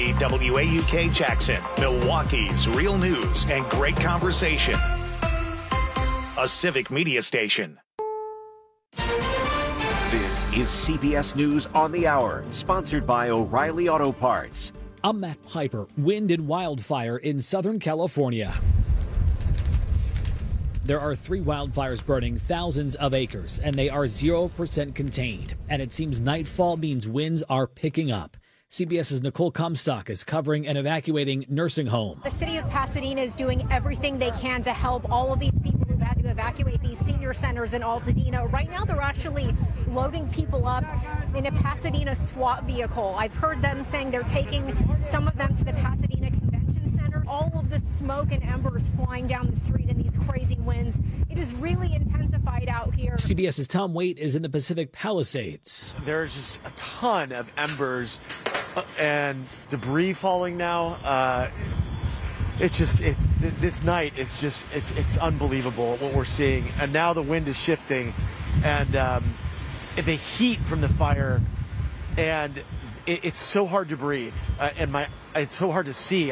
630 WAUK Jackson, Milwaukee's real news and great conversation. A Civic Media station. This is CBS News on the Hour, sponsored by O'Reilly Auto Parts. I'm Matt Piper. Wind and wildfire in Southern California. There are 3 wildfires burning thousands of acres, and they are 0% contained. And it seems nightfall means winds are picking up. CBS's Nicole Comstock is covering an evacuating nursing home. The city of Pasadena is doing everything they can to help all of these people who've had to evacuate these senior centers in Altadena. Right now, they're actually loading people up in a Pasadena SWAT vehicle. I've heard them saying they're taking some of them to the Pasadena Convention Center. All of the smoke and embers flying down the street in these crazy winds. It is really intensified out here. CBS's Tom Waite is in the Pacific Palisades. There's just a ton of embers and debris falling now. This night is just, it's unbelievable what we're seeing. And now the wind is shifting, and the heat from the fire, and it's so hard to breathe, it's so hard to see.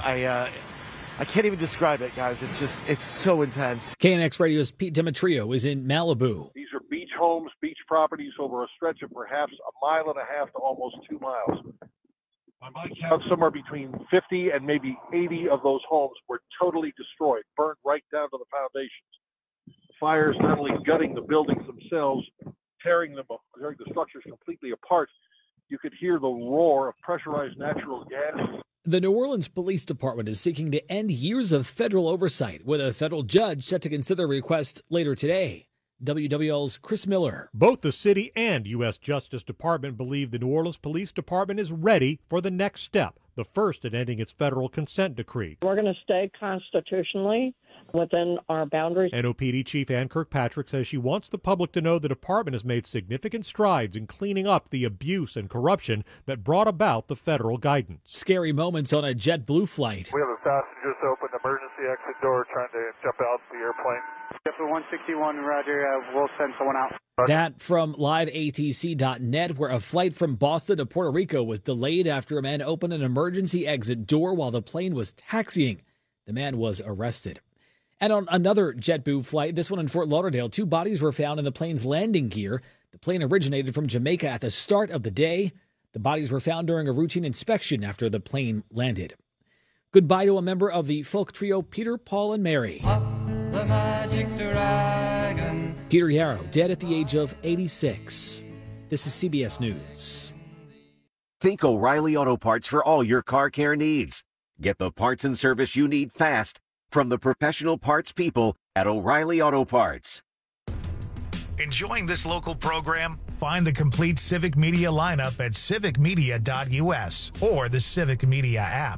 I can't even describe it, guys. It's so intense. KNX Radio's Pete Demetrio is in Malibu. These are beach homes, beach properties over a stretch of perhaps 1.5 miles to almost 2 miles. I might count somewhere between 50 and maybe 80 of those homes were totally destroyed, burnt right down to the foundations. The fires not only gutting the buildings themselves, tearing the structures completely apart, you could hear the roar of pressurized natural gas. The New Orleans Police Department is seeking to end years of federal oversight, with a federal judge set to consider a request later today. WWL's Chris Miller. Both the city and U.S. Justice Department believe the New Orleans Police Department is ready for the next step, the first in ending its federal consent decree. We're going to stay constitutionally within our boundaries. NOPD Chief Ann Kirkpatrick says she wants the public to know the department has made significant strides in cleaning up the abuse and corruption that brought about the federal guidance. Scary moments on a JetBlue flight. We have a passenger to open the emergency exit door trying to jump out the airplane. For 161, Roger, we'll send someone out. That from liveatc.net, where a flight from Boston to Puerto Rico was delayed after a man opened an emergency exit door while the plane was taxiing. The man was arrested. And on another JetBlue flight, this one in Fort Lauderdale, 2 bodies were found in the plane's landing gear. The plane originated from Jamaica at the start of the day. The bodies were found during a routine inspection after the plane landed. Goodbye to a member of the folk trio Peter, Paul, and Mary. The magic dragon. Peter Yarrow, dead at the age of 86. This is CBS News. Think O'Reilly Auto Parts for all your car care needs. Get the parts and service you need fast from the professional parts people at O'Reilly Auto Parts. Enjoying this local program? Find the complete Civic Media lineup at civicmedia.us or the Civic Media app.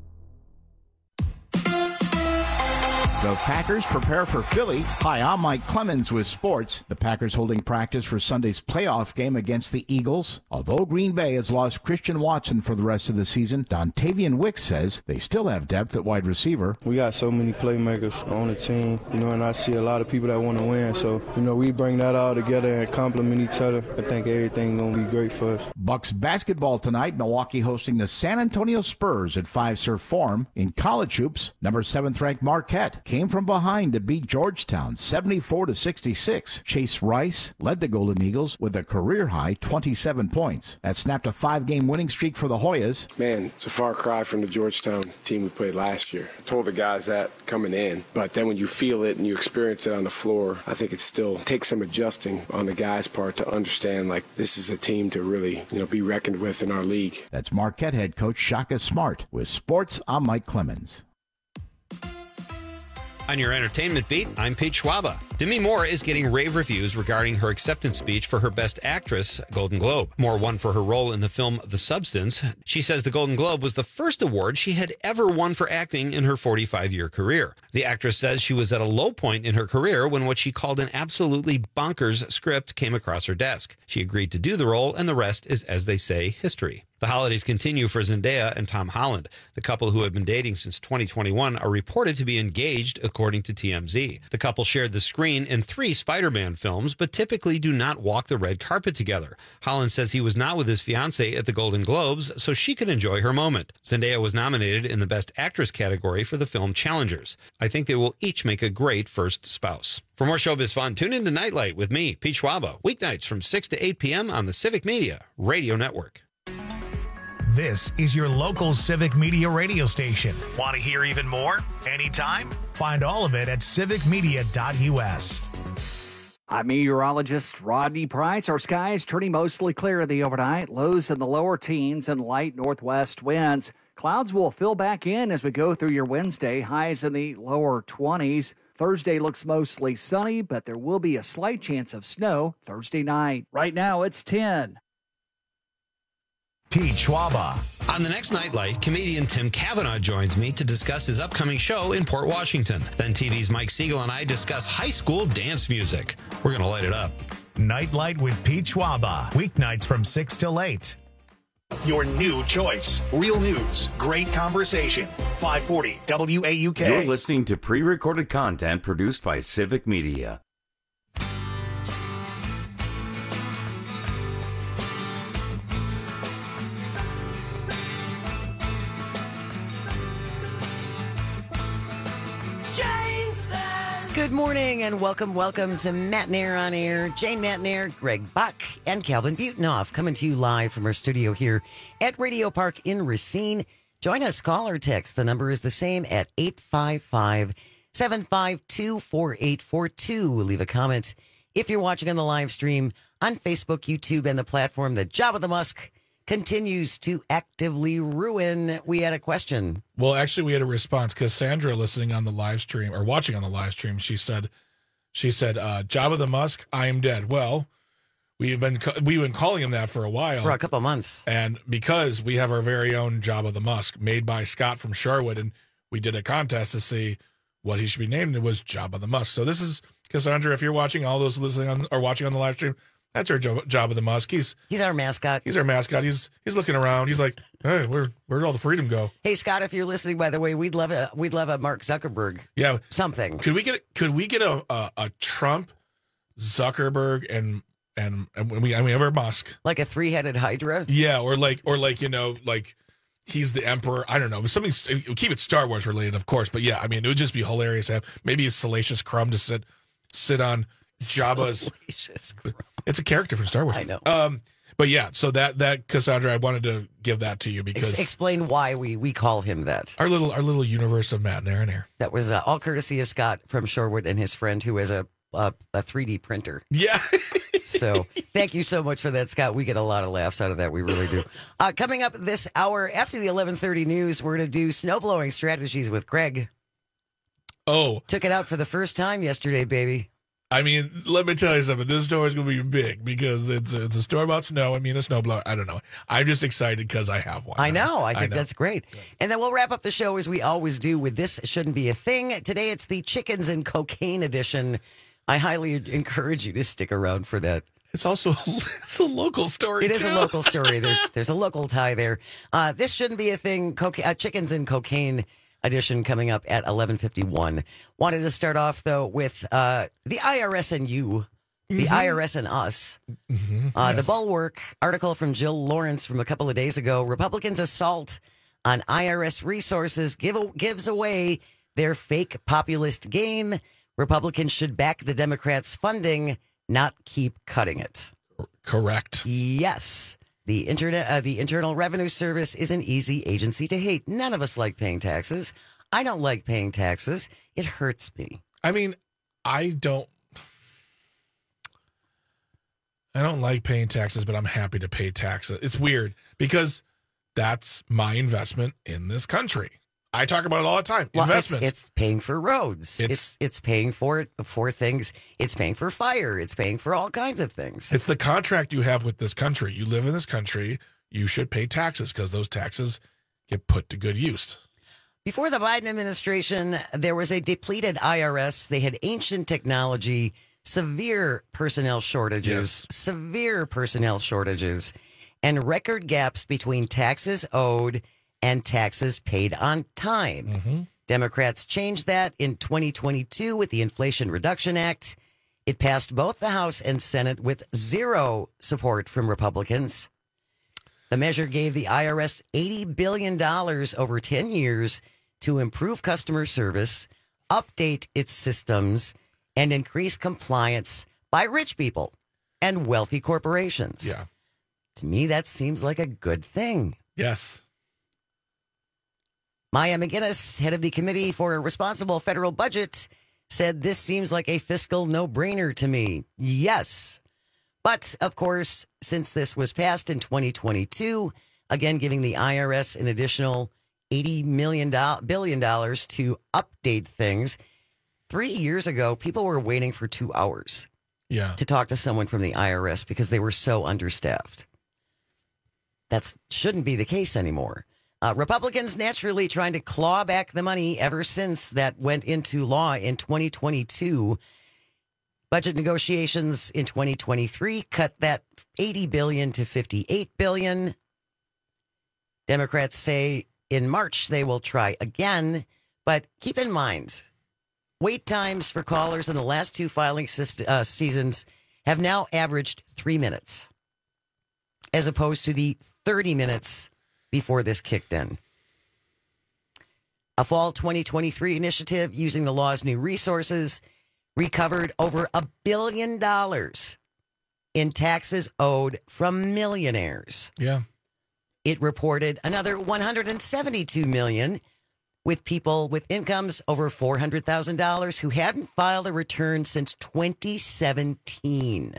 The Packers prepare for Philly. Hi, I'm Mike Clemens with sports. The Packers holding practice for Sunday's playoff game against the Eagles. Although Green Bay has lost Christian Watson for the rest of the season, Dontavian Wicks says they still have depth at wide receiver. We got so many playmakers on the team, and I see a lot of people that want to win. So, we bring that all together and complement each other. I think everything's going to be great for us. Bucks basketball tonight. Milwaukee hosting the San Antonio Spurs at Fiserv Forum. In college hoops, number 7th ranked Marquette came from behind to beat Georgetown 74-66. Chase Rice led the Golden Eagles with a career-high 27 points. That snapped a 5-game winning streak for the Hoyas. Man, it's a far cry from the Georgetown team we played last year. I told the guys that coming in, but then when you feel it and you experience it on the floor, I think it still takes some adjusting on the guys' part to understand, this is a team to really, be reckoned with in our league. That's Marquette head coach Shaka Smart. With sports, I'm Mike Clemens. On your entertainment beat, I'm Pete Schwaba. Demi Moore is getting rave reviews regarding her acceptance speech for her Best Actress Golden Globe. Moore won for her role in the film The Substance. She says the Golden Globe was the first award she had ever won for acting in her 45-year career. The actress says she was at a low point in her career when what she called an absolutely bonkers script came across her desk. She agreed to do the role, and the rest is, as they say, history. The holidays continue for Zendaya and Tom Holland. The couple, who have been dating since 2021, are reported to be engaged, according to TMZ. The couple shared the screen in 3 Spider-Man films, but typically do not walk the red carpet together. Holland says he was not with his fiancée at the Golden Globes, so she could enjoy her moment. Zendaya was nominated in the Best Actress category for the film Challengers. I think they will each make a great first spouse. For more showbiz fun, tune in to Nightlight with me, Pete Schwaba, weeknights from 6 to 8 p.m. on the Civic Media Radio Network. This is your local Civic Media radio station. Want to hear even more? Anytime? Find all of it at civicmedia.us. I'm meteorologist Rodney Price. Our skies turning mostly clear in the overnight. Lows in the lower teens and light northwest winds. Clouds will fill back in as we go through your Wednesday. Highs in the lower 20s. Thursday looks mostly sunny, but there will be a slight chance of snow Thursday night. Right now, it's 10. Pete Schwaba. On the next Nightlight, comedian Tim Cavanaugh joins me to discuss his upcoming show in Port Washington. Then TV's Mike Siegel and I discuss high school dance music. We're going to light it up. Nightlight with Pete Schwaba. Weeknights from 6 till 8. Your new choice. Real news. Great conversation. 540 WAUK. You're listening to pre-recorded content produced by Civic Media. Good morning and welcome to Matt Nair on Air. Jane Matt Nair, Greg Buck, and Calvin Butenoff coming to you live from our studio here at Radio Park in Racine. Join us, call or text. The number is the same at 855-752-4842. Leave a comment if you're watching on the live stream on Facebook, YouTube, and the platform that Jabba the Musk continues to actively ruin. We had a question. Well, actually, we had a response because Sandra, listening on the live stream or watching on the live stream, she said, Jabba the Musk, I am dead. Well, we've been calling him that for a while, for a couple months, and because we have our very own Jabba the Musk made by Scott from Sherwood, and we did a contest to see what he should be named. It was Jabba the Musk. So this is Cassandra. If you're watching, all those listening on or watching on the live stream, that's our Jabba the Musk. He's our mascot. He's our mascot. He's looking around. He's like, hey, where'd all the freedom go? Hey, Scott, if you're listening, by the way, we'd love a Mark Zuckerberg. Yeah, something. Could we get a Trump, Zuckerberg, and we have our Musk, like a 3-headed Hydra? Yeah, or like he's the emperor. I don't know, something. Keep it Star Wars related, of course. But yeah, I mean, it would just be hilarious to have maybe a Salacious Crumb to sit on Jabba's. It's a character from Star Wars. I know. But yeah, so that Cassandra, I wanted to give that to you because explain why we call him that. Our little universe of Matt and Aaron here. That was all courtesy of Scott from Shorewood and his friend who has a 3D printer. Yeah. So thank you so much for that, Scott. We get a lot of laughs out of that. We really do. Coming up this hour after the 11:30 news, we're going to do snowblowing strategies with Greg. Oh, took it out for the first time yesterday, baby. I mean, let me tell you something. This story is going to be big because it's a story about snow. I mean, a snowblower. I don't know. I'm just excited because I have one. I know. I think that's great. And then we'll wrap up the show as we always do with This Shouldn't Be a Thing. Today it's the Chickens and Cocaine edition. I highly encourage you to stick around for that. It's also it's a local story. It is a local story. There's a local tie there. This Shouldn't Be a Thing. Chickens and Cocaine edition coming up at 11:51. Wanted to start off though with the IRS and you, the IRS and us. Yes. The Bulwark article from Jill Lawrence from a couple of days ago. Republicans' assault on IRS resources gives away their fake populist game. Republicans should back the Democrats' funding, not keep cutting it. Correct. Yes. The Internal Revenue Service is an easy agency to hate. None of us like paying taxes. I don't like paying taxes. It hurts me. I mean, I don't like paying taxes, but I'm happy to pay taxes. It's weird because that's my investment in this country. I talk about it all the time. Well, investment. It's paying for roads. It's paying for things. It's paying for fire. It's paying for all kinds of things. It's the contract you have with this country. You live in this country. You should pay taxes because those taxes get put to good use. Before the Biden administration, there was a depleted IRS. They had ancient technology, severe personnel shortages, and record gaps between taxes owed and taxes paid on time. Mm-hmm. Democrats changed that in 2022 with the Inflation Reduction Act. It passed both the House and Senate with zero support from Republicans. The measure gave the IRS $80 billion over 10 years to improve customer service, update its systems, and increase compliance by rich people and wealthy corporations. Yeah. To me, that seems like a good thing. Yes. Maya McGinnis, head of the Committee for a Responsible Federal Budget, said this seems like a fiscal no-brainer to me. Yes. But, of course, since this was passed in 2022, again giving the IRS an additional $80 billion to update things, 3 years ago, people were waiting for 2 hours to talk to someone from the IRS because they were so understaffed. That shouldn't be the case anymore. Republicans naturally trying to claw back the money ever since that went into law in 2022. Budget negotiations in 2023 cut that $80 billion to $58 billion. Democrats say in March they will try again, but keep in mind, wait times for callers in the last two filing seasons have now averaged 3 minutes, as opposed to the 30 minutes before this kicked in. A fall 2023 initiative using the law's new resources recovered over $1 billion in taxes owed from millionaires. Yeah. It reported another $172 million with people with incomes over $400,000 who hadn't filed a return since 2017.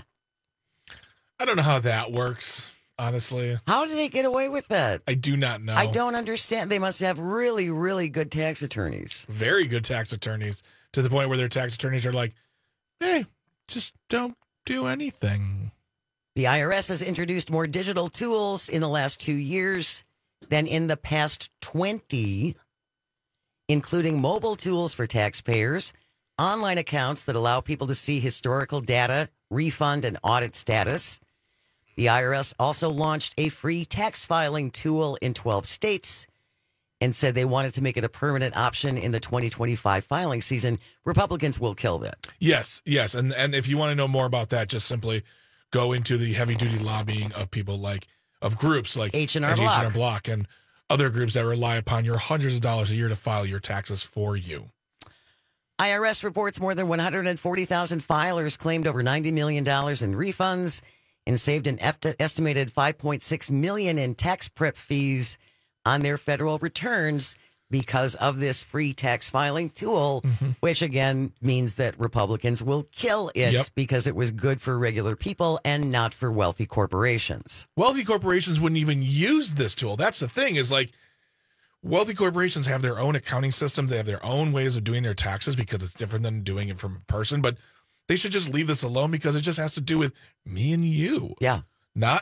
I don't know how that works, honestly. How did they get away with that? I do not know. I don't understand. They must have really, really good tax attorneys. Very good tax attorneys, to the point where their tax attorneys are like, hey, just don't do anything. The IRS has introduced more digital tools in the last 2 years than in the past 20, including mobile tools for taxpayers, online accounts that allow people to see historical data, refund, and audit status. The IRS also launched a free tax filing tool in 12 states and said they wanted to make it a permanent option in the 2025 filing season. Republicans will kill that. Yes. And if you want to know more about that, just simply go into the heavy-duty lobbying of people of groups like H&R Block and other groups that rely upon your hundreds of dollars a year to file your taxes for you. IRS reports more than 140,000 filers claimed over $90 million in refunds and saved an estimated $5.6 million in tax prep fees on their federal returns because of this free tax filing tool, which again means that Republicans will kill it because it was good for regular people and not for wealthy corporations. Wealthy corporations wouldn't even use this tool. That's the thing, is wealthy corporations have their own accounting systems. They have their own ways of doing their taxes because it's different than doing it from a person. But they should just leave this alone because it just has to do with me and you. Yeah. Not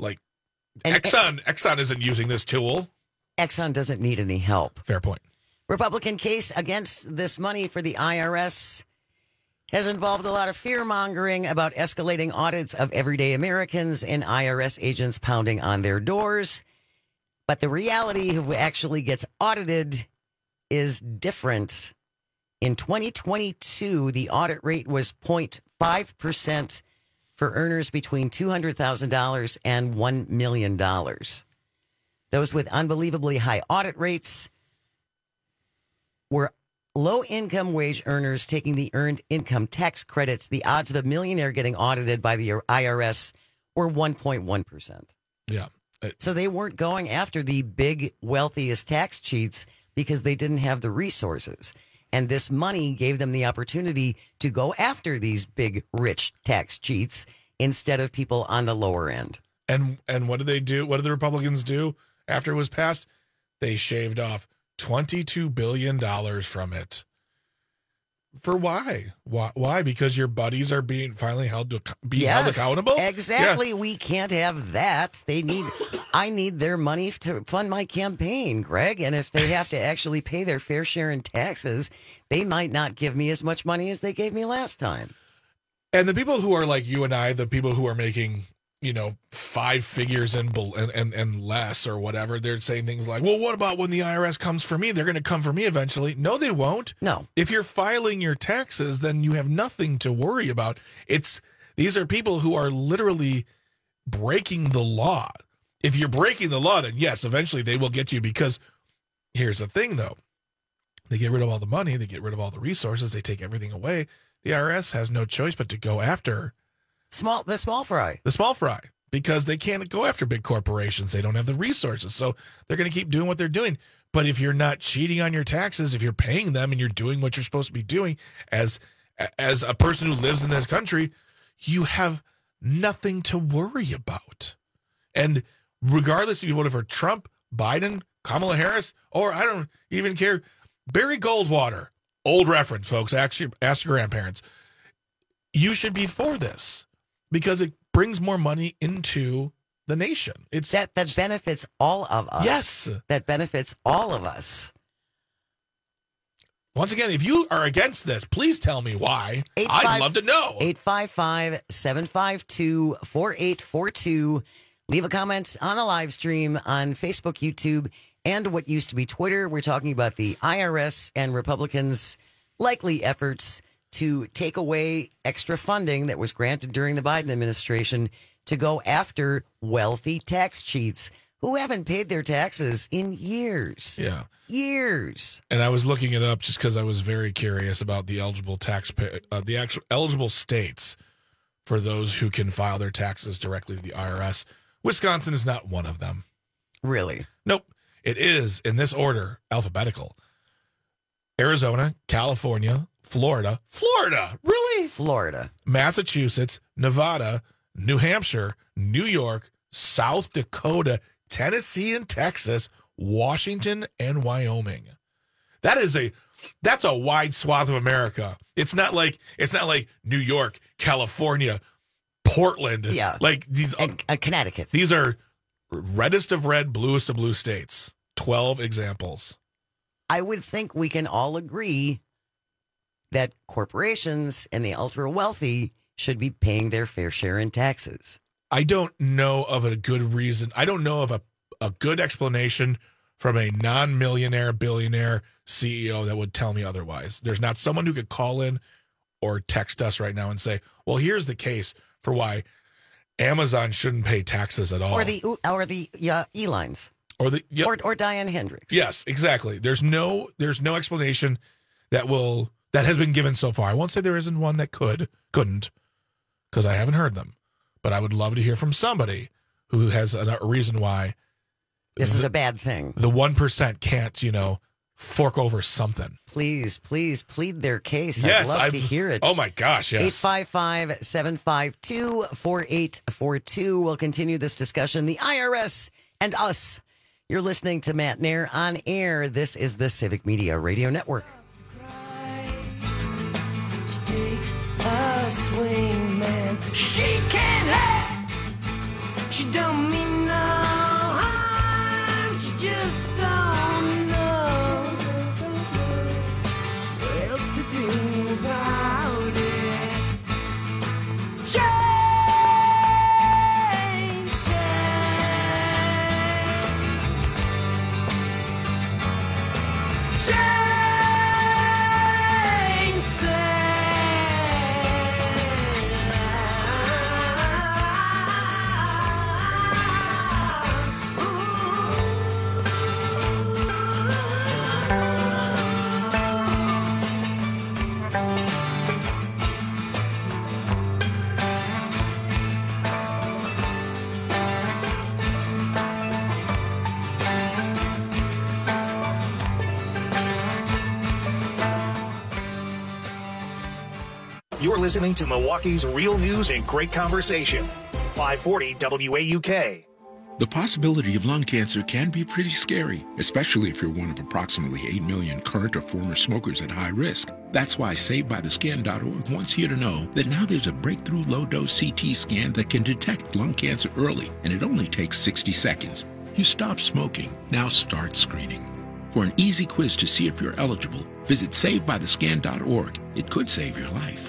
Exxon. Exxon isn't using this tool. Exxon doesn't need any help. Fair point. Republican case against this money for the IRS has involved a lot of fear-mongering about escalating audits of everyday Americans and IRS agents pounding on their doors. But the reality who actually gets audited is different. In 2022, the audit rate was 0.5% for earners between $200,000 and $1 million. Those with unbelievably high audit rates were low-income wage earners taking the earned income tax credits. The odds of a millionaire getting audited by the IRS were 1.1%. Yeah. So they weren't going after the big, wealthiest tax cheats because they didn't have the resources. And this money gave them the opportunity to go after these big, rich tax cheats instead of people on the lower end. And what did they do? What did the Republicans do after it was passed? They shaved off $22 billion from it. For why? Why? Because your buddies are being finally held accountable? Exactly. Yeah. We can't have that. I need their money to fund my campaign, Greg. And if they have to actually pay their fair share in taxes, they might not give me as much money as they gave me last time. And the people who are like you and I, the people who are making 5 figures and less or whatever. They're saying things like, well, what about when the IRS comes for me? They're going to come for me eventually. No, they won't. No. If you're filing your taxes, then you have nothing to worry about. These are people who are literally breaking the law. If you're breaking the law, then yes, eventually they will get you, because here's the thing, though. They get rid of all the money. They get rid of all the resources. They take everything away. The IRS has no choice but to go after the small fry. The small fry, because they can't go after big corporations. They don't have the resources. So they're going to keep doing what they're doing. But if you're not cheating on your taxes, if you're paying them and you're doing what you're supposed to be doing as a person who lives in this country, you have nothing to worry about. And regardless if you voted for Trump, Biden, Kamala Harris, or I don't even care, Barry Goldwater, old reference, folks, actually ask your grandparents, you should be for this because it brings more money into the nation. It's that benefits all of us. Yes. That benefits all of us. Once again, if you are against this, please tell me why. I'd love to know. 855-752-4842. Leave a comment on the live stream on Facebook, YouTube, and what used to be Twitter. We're talking about the IRS and Republicans' likely efforts to take away extra funding that was granted during the Biden administration to go after wealthy tax cheats who haven't paid their taxes in years. Yeah. Years. And I was looking it up just because I was very curious about the eligible the actual eligible states for those who can file their taxes directly to the IRS. Wisconsin is not one of them. Really? Nope. It is, in this order, alphabetical. Arizona, California, Florida. Florida! Really? Florida. Massachusetts, Nevada, New Hampshire, New York, South Dakota, Tennessee and Texas, Washington, and Wyoming. That's a wide swath of America. It's not like New York, California, Portland. Yeah. Like these Connecticut. These are reddest of red, bluest of blue states. 12 examples. I would think we can all agree that corporations and the ultra wealthy should be paying their fair share in taxes. I don't know of a good reason. I don't know of a good explanation from a non-millionaire, billionaire CEO that would tell me otherwise. There's not someone who could call in or text us right now and say, well, here's the case for why Amazon shouldn't pay taxes at all. Or the E-Lines. Or or Diane Hendricks. Yes, exactly. There's no explanation that has been given so far. I won't say there isn't one that couldn't, because I haven't heard them. But I would love to hear from somebody who has a reason why this is a bad thing. The 1% can't, fork over something. Please plead their case. Yes, I'd love to hear it. Oh, my gosh, yes. 855-752-4842. We'll continue this discussion. The IRS and us. You're listening to Matt Nair on air. This is the Civic Media Radio Network. She takes a swing, man. She can't have. She don't mean no harm. She just don't know what else to do about it. You're listening to Milwaukee's Real News and Great Conversation. 540 WAUK. The possibility of lung cancer can be pretty scary, especially if you're one of approximately 8 million current or former smokers at high risk. That's why SaveByTheScan.org wants you to know that now there's a breakthrough low-dose CT scan that can detect lung cancer early, and it only takes 60 seconds. You stop smoking, now start screening. For an easy quiz to see if you're eligible, visit SaveByTheScan.org. It could save your life.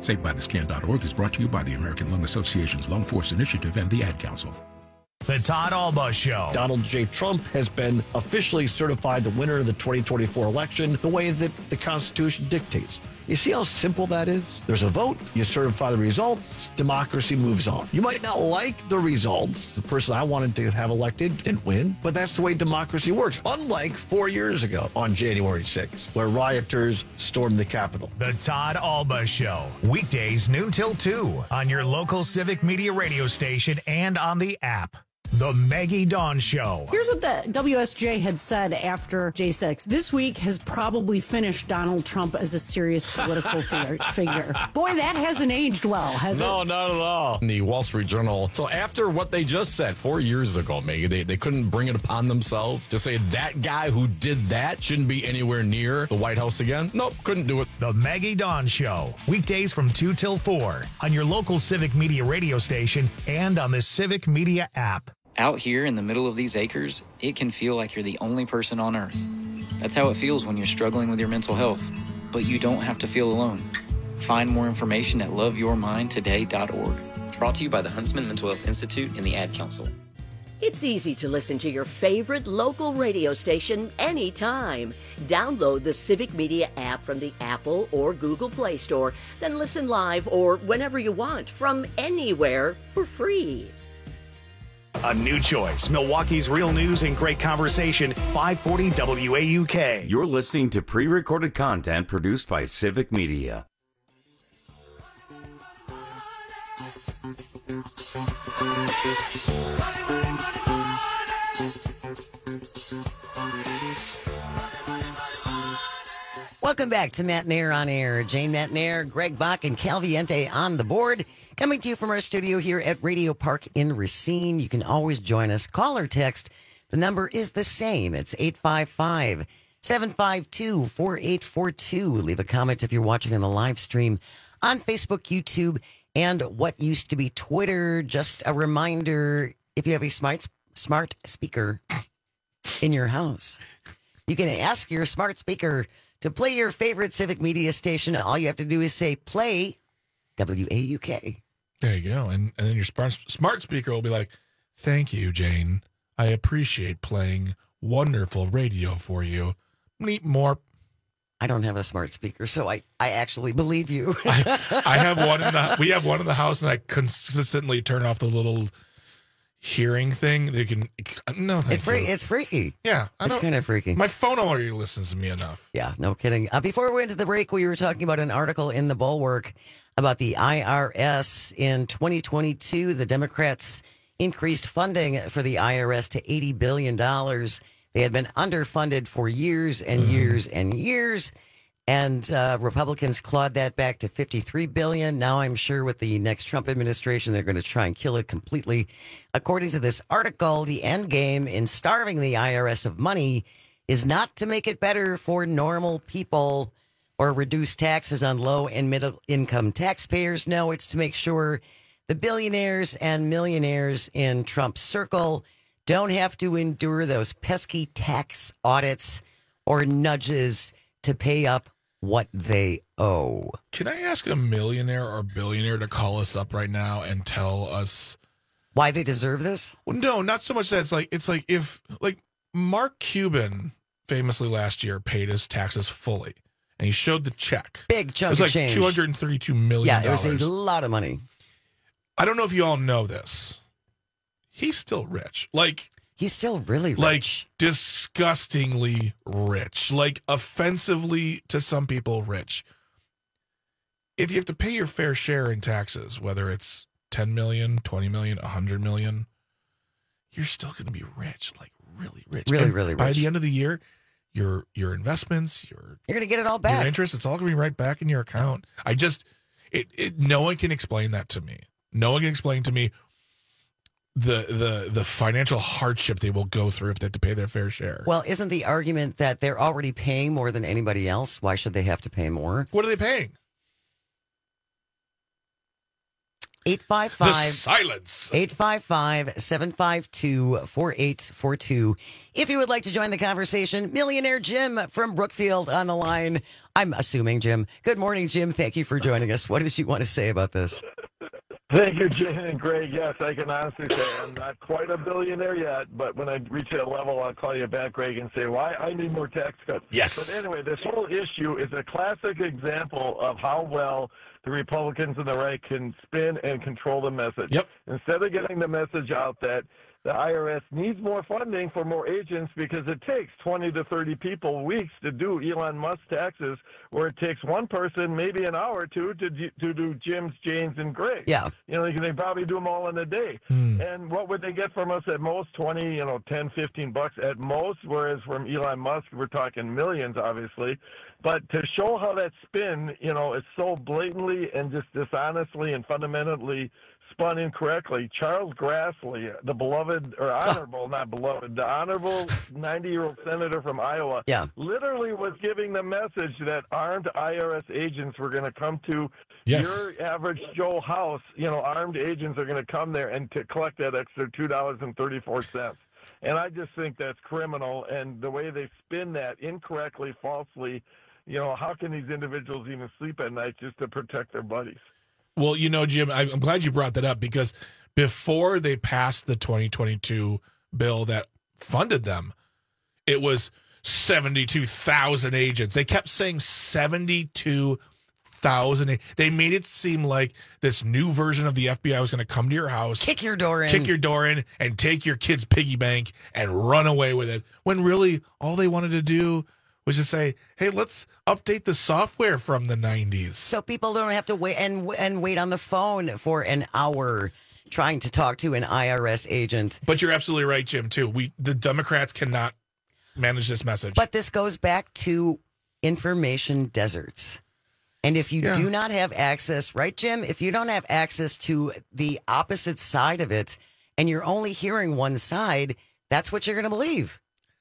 SaveByTheScan.org is brought to you by the American Lung Association's Lung Force Initiative and the Ad Council. The Todd Alba Show. Donald J. Trump has been officially certified the winner of the 2024 election the way that the Constitution dictates. You see how simple that is? There's a vote, you certify the results, democracy moves on. You might not like the results. The person I wanted to have elected didn't win, but that's the way democracy works. Unlike 4 years ago on January 6th, where rioters stormed the Capitol. The Todd Alba Show. Weekdays noon till 2 on your local Civic Media radio station and on the app. The Maggie Dawn Show. Here's what the WSJ had said after J6. This week has probably finished Donald Trump as a serious political figure. Boy, that hasn't aged well, has it? No, not at all. In the Wall Street Journal. So after what they just said 4 years ago, Maggie, they couldn't bring it upon themselves to say that guy who did that shouldn't be anywhere near the White House again. Nope, couldn't do it. The Maggie Dawn Show. Weekdays from 2 till 4 on your local Civic Media radio station and on the Civic Media app. Out here in the middle of these acres, it can feel like you're the only person on Earth. That's how it feels when you're struggling with your mental health. But you don't have to feel alone. Find more information at loveyourmindtoday.org. Brought to you by the Huntsman Mental Health Institute and the Ad Council. It's easy to listen to your favorite local radio station anytime. Download the Civic Media app from the Apple or Google Play Store, then listen live or whenever you want from anywhere for free. A new choice. Milwaukee's real news and great conversation. 540 WAUK. You're listening to pre-recorded content produced by Civic Media. Welcome back to Matt Nair on Air. Jane Matt Nair, Greg Bach, and Calviente on the board. Coming to you from our studio here at Radio Park in Racine. You can always join us. Call or text. The number is the same. It's 855-752-4842. Leave a comment if you're watching on the live stream on Facebook, YouTube, and what used to be Twitter. Just a reminder, if you have a smart speaker in your house, you can ask your smart speaker to play your favorite Civic Media station. All you have to do is say, play WAUK. There you go. And then your smart speaker will be like, thank you, Jane. I appreciate playing wonderful radio for you. Need more. I don't have a smart speaker, so I actually believe you. I have one we have one in the house, and I consistently turn off the little hearing thing. They can it's freaky. Yeah, it's kind of freaky. My phone already listens to me enough. Yeah, no kidding. Before we went to the break, we were talking about an article in the Bulwark about the IRS in 2022. The Democrats increased funding for the IRS to $80 billion. They had been underfunded for years and years and years. And Republicans clawed that back to $53 billion. Now I'm sure with the next Trump administration, they're going to try and kill it completely. According to this article, the end game in starving the IRS of money is not to make it better for normal people or reduce taxes on low and middle income taxpayers. No, it's to make sure the billionaires and millionaires in Trump's circle don't have to endure those pesky tax audits or nudges to pay up what they owe. Can I ask a millionaire or billionaire to call us up right now and tell us why they deserve this? Well, no, not so much that it's like if Mark Cuban famously last year paid his taxes fully and he showed the check. Big chunk of change. It was like $232 million. Yeah, it was a lot of money. I don't know if you all know this. He's still rich. He's still really rich. Like, disgustingly rich. Like, offensively, to some people, rich. If you have to pay your fair share in taxes, whether it's $10 million, $20 million, $100 million, you're still going to be rich. Like, really rich. Really rich. By the end of the year, your investments, you're going to get it all back. Your interest, it's all going to be right back in your account. No one can explain that to me. No one can explain to me the financial hardship they will go through if they have to pay their fair share. Well, isn't the argument that they're already paying more than anybody else? Why should they have to pay more? What are they paying? 855 The silence. 855-752-4842. If you would like to join the conversation, Millionaire Jim from Brookfield on the line I'm assuming, Jim. Good morning, Jim. Thank you for joining us. What did you want to say about this? Thank you, Jim and Greg. Yes, I can honestly say I'm not quite a billionaire yet, but when I reach that level, I'll call you back, Greg, and say, why I need more tax cuts. Yes. But anyway, this whole issue is a classic example of how well the Republicans and the right can spin and control the message. Yep. Instead of getting the message out that the IRS needs more funding for more agents because it takes 20 to 30 people weeks to do Elon Musk taxes, where it takes one person maybe an hour or two to do Jim's, Jane's, and Greg. Yeah. They probably do them all in a day. And what would they get from us at most? 20, $10, $15 at most, whereas from Elon Musk, we're talking millions, obviously. But to show how that spin, is so blatantly and just dishonestly and fundamentally spun incorrectly. Charles Grassley, the beloved, or honorable, not beloved, the honorable 90-year-old senator from Iowa, literally was giving the message that armed IRS agents were going to come to your average Joe house. Armed agents are going to come there and to collect that extra $2.34. And I just think that's criminal. And the way they spin that incorrectly, falsely, how can these individuals even sleep at night just to protect their buddies? Well, Jim, I'm glad you brought that up, because before they passed the 2022 bill that funded them, it was 72,000 agents. They kept saying 72,000. They made it seem like this new version of the FBI was going to come to your house, kick your door in, and take your kid's piggy bank and run away with it, when really all they wanted to do was just say, hey, let's update the software from the 90s. So people don't have to wait and wait on the phone for an hour trying to talk to an IRS agent. But you're absolutely right, Jim, too. The Democrats cannot manage this message. But this goes back to information deserts. And if you do not have access, right, Jim? If you don't have access to the opposite side of it, and you're only hearing one side, that's what you're going to believe.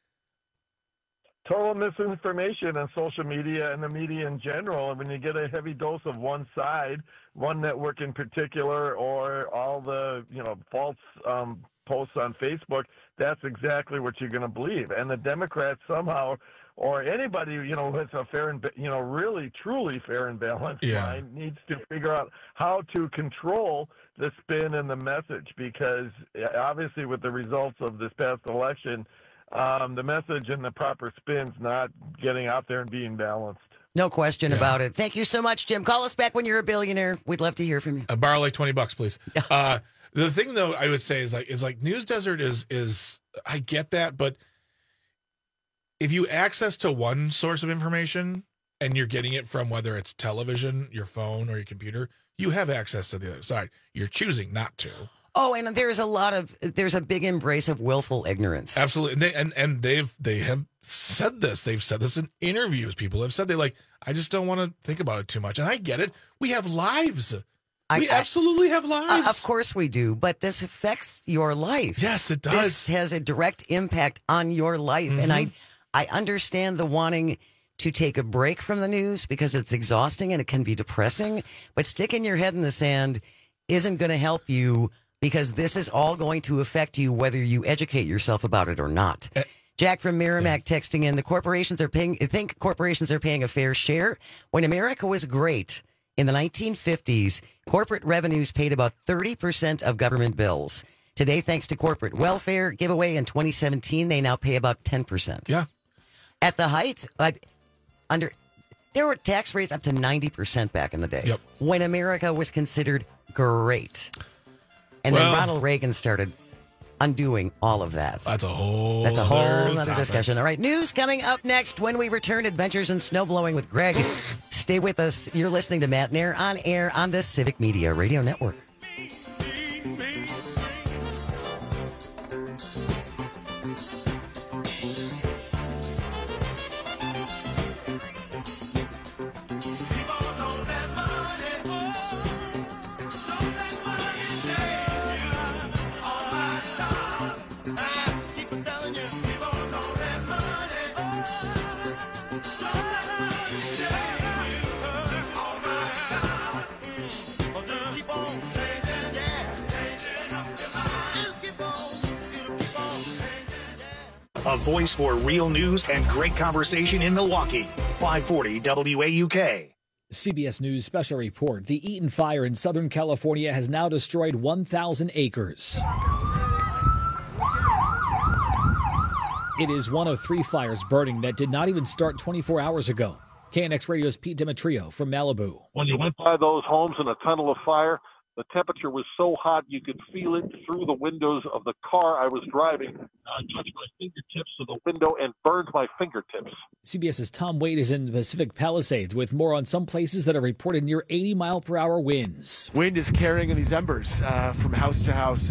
Total misinformation on social media and the media in general. And when you get a heavy dose of one side, one network in particular, or all the false posts on Facebook, that's exactly what you're going to believe. And the Democrats somehow, or anybody who has a fair and really truly fair and balanced mind, needs to figure out how to control the spin and the message, because obviously with the results of this past election, the message and the proper spin's not getting out there and being balanced. No question about it. Thank you so much, Jim. Call us back when you're a billionaire. We'd love to hear from you. Borrow like $20, please. The thing, though, I would say is like News Desert is I get that, but if you access to one source of information and you're getting it from whether it's television, your phone, or your computer, you have access to the other side. You're choosing not to. Oh, and there's a big embrace of willful ignorance. Absolutely. And they have said this. They've said this in interviews. People have said I just don't want to think about it too much. And I get it. We have lives. We absolutely have lives. Of course we do. But this affects your life. Yes, it does. This has a direct impact on your life. Mm-hmm. And I understand the wanting to take a break from the news because it's exhausting and it can be depressing. But sticking your head in the sand isn't going to help you, because this is all going to affect you whether you educate yourself about it or not. Jack from Merrimack texting in, I think corporations are paying a fair share. When America was great in the 1950s, corporate revenues paid about 30% of government bills. Today, thanks to corporate welfare giveaway in 2017, they now pay about 10%. Yeah. At the height, there were tax rates up to 90% back in the day. Yep. When America was considered great. And then Ronald Reagan started undoing all of that. That's a whole other discussion. All right, news coming up next when we return. Adventures in snowblowing with Greg. Stay with us. You're listening to Matt Nair on air on the Civic Media Radio Network. Keep on the voice for real news and great conversation in Milwaukee. 540 WAUK. CBS News special report. The Eaton Fire in Southern California has now destroyed 1,000 acres. It is one of 3 fires burning that did not even start 24 hours ago. KNX Radio's Pete Demetrio from Malibu. When you went by those homes in a tunnel of fire, the temperature was so hot you could feel it through the windows of the car I was driving. I touched my fingertips to the window and burned my fingertips. CBS's Tom Wade is in the Pacific Palisades with more on some places that are reported near 80-mile-per-hour winds. Wind is carrying these embers from house to house,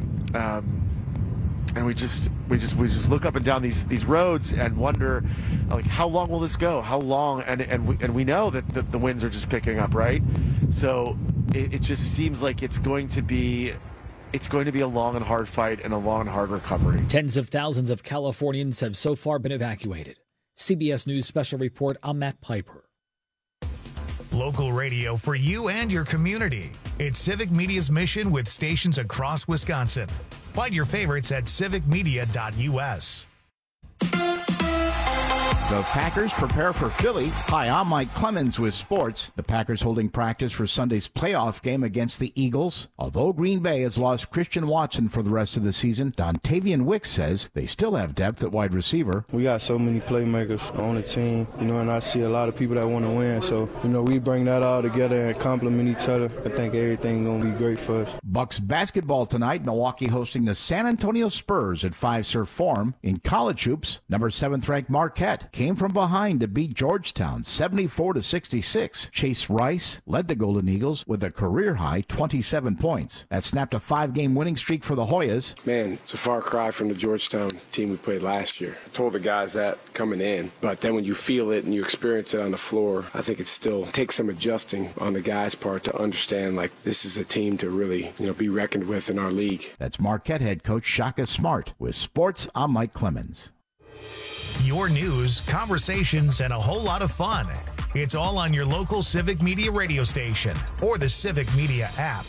and we just look up and down these roads and wonder, like, how long will this go? How long? And we know that the winds are just picking up, right? So it just seems like it's going to be a long and hard fight and a long and hard recovery. Tens of thousands of Californians have so far been evacuated. CBS News special report. I'm Matt Piper. Local radio for you and your community. It's Civic Media's mission with stations across Wisconsin. Find your favorites at civicmedia.us. The Packers prepare for Philly. Hi, I'm Mike Clemens with sports. The Packers holding practice for Sunday's playoff game against the Eagles. Although Green Bay has lost Christian Watson for the rest of the season, Dontavian Wicks says they still have depth at wide receiver. We got so many playmakers on the team, and I see a lot of people that want to win. So, we bring that all together and complement each other. I think everything's going to be great for us. Bucks basketball tonight. Milwaukee hosting the San Antonio Spurs at Fiserv Forum. In college hoops, number 7th ranked Marquette came from behind to beat Georgetown 74-66. Chase Rice led the Golden Eagles with a career-high 27 points. That snapped a 5-game winning streak for the Hoyas. Man, it's a far cry from the Georgetown team we played last year. I told the guys that coming in, but then when you feel it and you experience it on the floor, I think it still takes some adjusting on the guys' part to understand, like, this is a team to really, be reckoned with in our league. That's Marquette head coach Shaka Smart. With sports, I'm Mike Clemens. Your news, conversations, and a whole lot of fun. It's all on your local Civic Media radio station or the Civic Media app.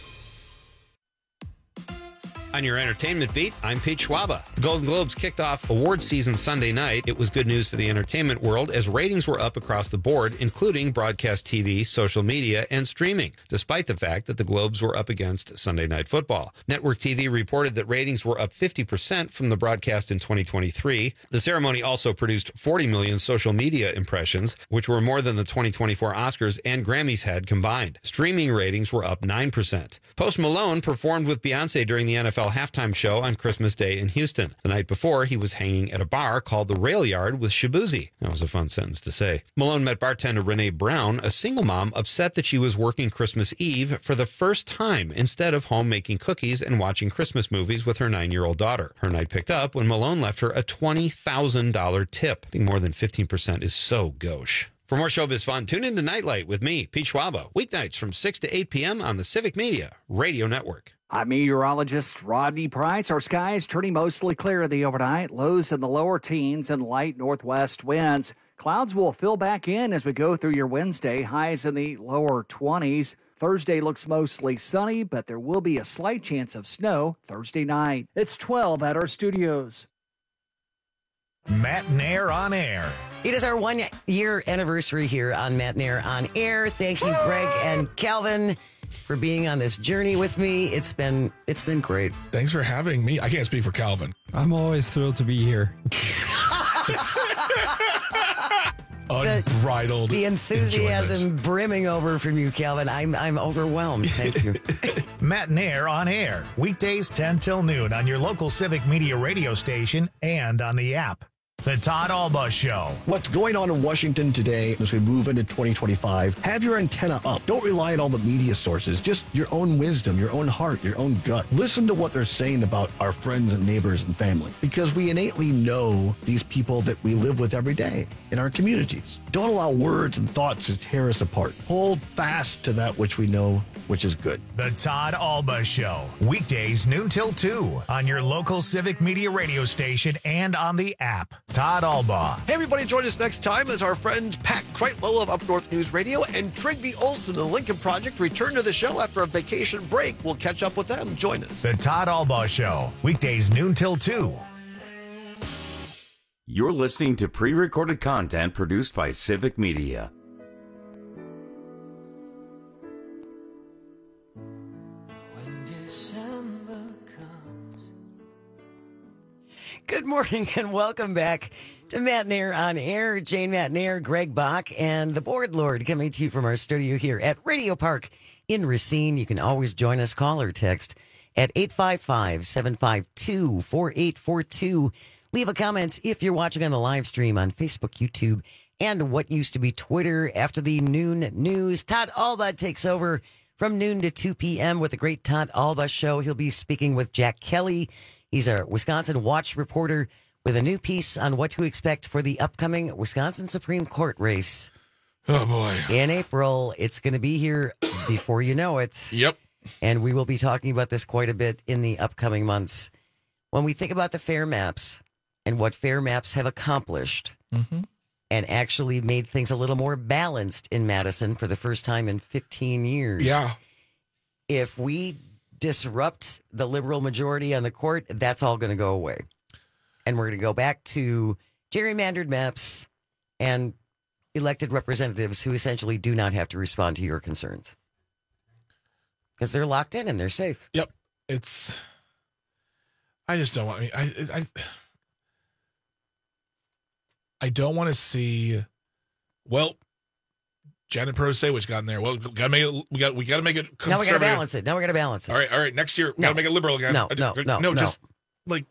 On your entertainment beat, I'm Pete Schwaba. The Golden Globes kicked off award season Sunday night. It was good news for the entertainment world as ratings were up across the board, including broadcast TV, social media, and streaming, despite the fact that the Globes were up against Sunday Night Football. Network TV reported that ratings were up 50% from the broadcast in 2023. The ceremony also produced 40 million social media impressions, which were more than the 2024 Oscars and Grammys had combined. Streaming ratings were up 9%. Post Malone performed with Beyonce during the NFL halftime show on Christmas Day in Houston. The night before, he was hanging at a bar called the Rail Yard with Shabuzi. That was a fun sentence to say. Malone met bartender Renee Brown, a single mom upset that she was working Christmas Eve for the first time instead of home making cookies and watching Christmas movies with her 9-year-old daughter. Her night picked up when Malone left her a $20,000 tip. Being more than 15% is so gauche. For more showbiz fun, tune in to Nightlight with me, Pete Schwaba, weeknights from 6 to 8 p.m. on the Civic Media Radio Network. I'm meteorologist Rodney Price. Our skies turning mostly clear the overnight. Lows in the lower teens and light northwest winds. Clouds will fill back in as we go through your Wednesday. Highs in the lower 20s. Thursday looks mostly sunny, but there will be a slight chance of snow Thursday night. It's 12 at our studios. Matt Nair on Air. It is our 1-year anniversary here on Matt Nair on Air. Thank you, Greg and Calvin, for being on this journey with me. It's been great. Thanks for having me. I can't speak for Calvin. I'm always thrilled to be here. Unbridled the enthusiasm enjoyment. Brimming over from you, Calvin. I'm overwhelmed. Thank you. Matt Nair on Air. Weekdays 10 till noon on your local Civic Media radio station and on the app. The Todd Alba Show. What's going on in Washington today as we move into 2025? Have your antenna up. Don't rely on all the media sources. Just your own wisdom, your own heart, your own gut. Listen to what they're saying about our friends and neighbors and family, because we innately know these people that we live with every day in our communities. Don't allow words and thoughts to tear us apart. Hold fast to that which we know, which is good. The Todd Alba Show. Weekdays noon till 2 on your local Civic Media radio station and on the app. Todd Alba. Hey, everybody, join us next time as our friends Pat Kreitlow of Up North News Radio and Trigby Olson of the Lincoln Project return to the show after a vacation break. We'll catch up with them. Join us. The Todd Alba Show. Weekdays noon till 2. You're listening to pre-recorded content produced by Civic Media. Good morning and welcome back to Matt Nair on Air. Jane Matt Nair, Greg Bach, and the Board Lord coming to you from our studio here at Radio Park in Racine. You can always join us, call or text at 855-752-4842. Leave a comment if you're watching on the live stream on Facebook, YouTube, and what used to be Twitter. After the noon news, Todd Alba takes over from noon to 2 p.m. with the Great Todd Alba Show. He'll be speaking with Jack Kelly. He's our Wisconsin Watch reporter with a new piece on what to expect for the upcoming Wisconsin Supreme Court race. Oh, boy. In April, it's going to be here before you know it. Yep. And we will be talking about this quite a bit in the upcoming months. When we think about the Fair Maps and what Fair Maps have accomplished and actually made things a little more balanced in Madison for the first time in 15 years. Yeah. If we disrupt the liberal majority on the court, that's all going to go away. And we're going to go back to gerrymandered maps and elected representatives who essentially do not have to respond to your concerns. Because they're locked in and they're safe. Yep. I just don't want, I don't want to see, well, Janet Proce, which got in there. Well, we got to make it. We got to make it conservative. Now we got to balance it. All right. Next year, we got to make it liberal again. No. Just like,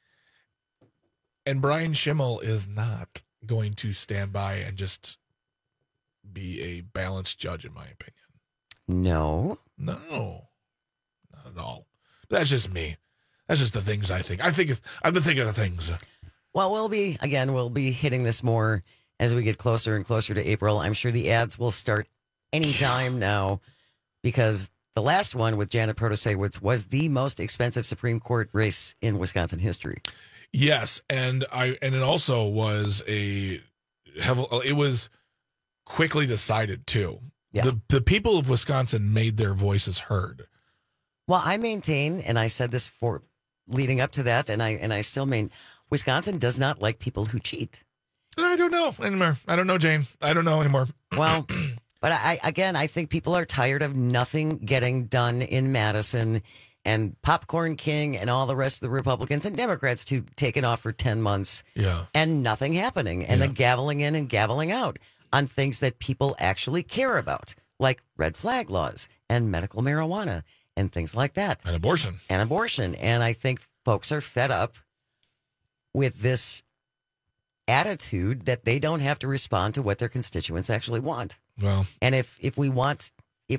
and Brian Schimmel is not going to stand by and just be a balanced judge, in my opinion. No, not at all. That's just me. That's just the things I think. I've been thinking of the things. Well, we'll be hitting this more as we get closer and closer to April. I'm sure the ads will start anytime now because the last one with Janet Protasiewicz was the most expensive Supreme Court race in Wisconsin history. Yes, and it also was it was quickly decided too. Yeah. The people of Wisconsin made their voices heard. Well, I maintain, and I said this for leading up to that, and I still maintain, Wisconsin does not like people who cheat. I don't know anymore. I don't know, Jane. I don't know anymore. Well, but I think people are tired of nothing getting done in Madison and Popcorn King and all the rest of the Republicans and Democrats too taking off for 10 months. Yeah. And nothing happening. And then gaveling in and gaveling out on things that people actually care about, like red flag laws and medical marijuana and things like that. And abortion. And I think folks are fed up with this attitude that they don't have to respond to what their constituents actually want. Well, and if we want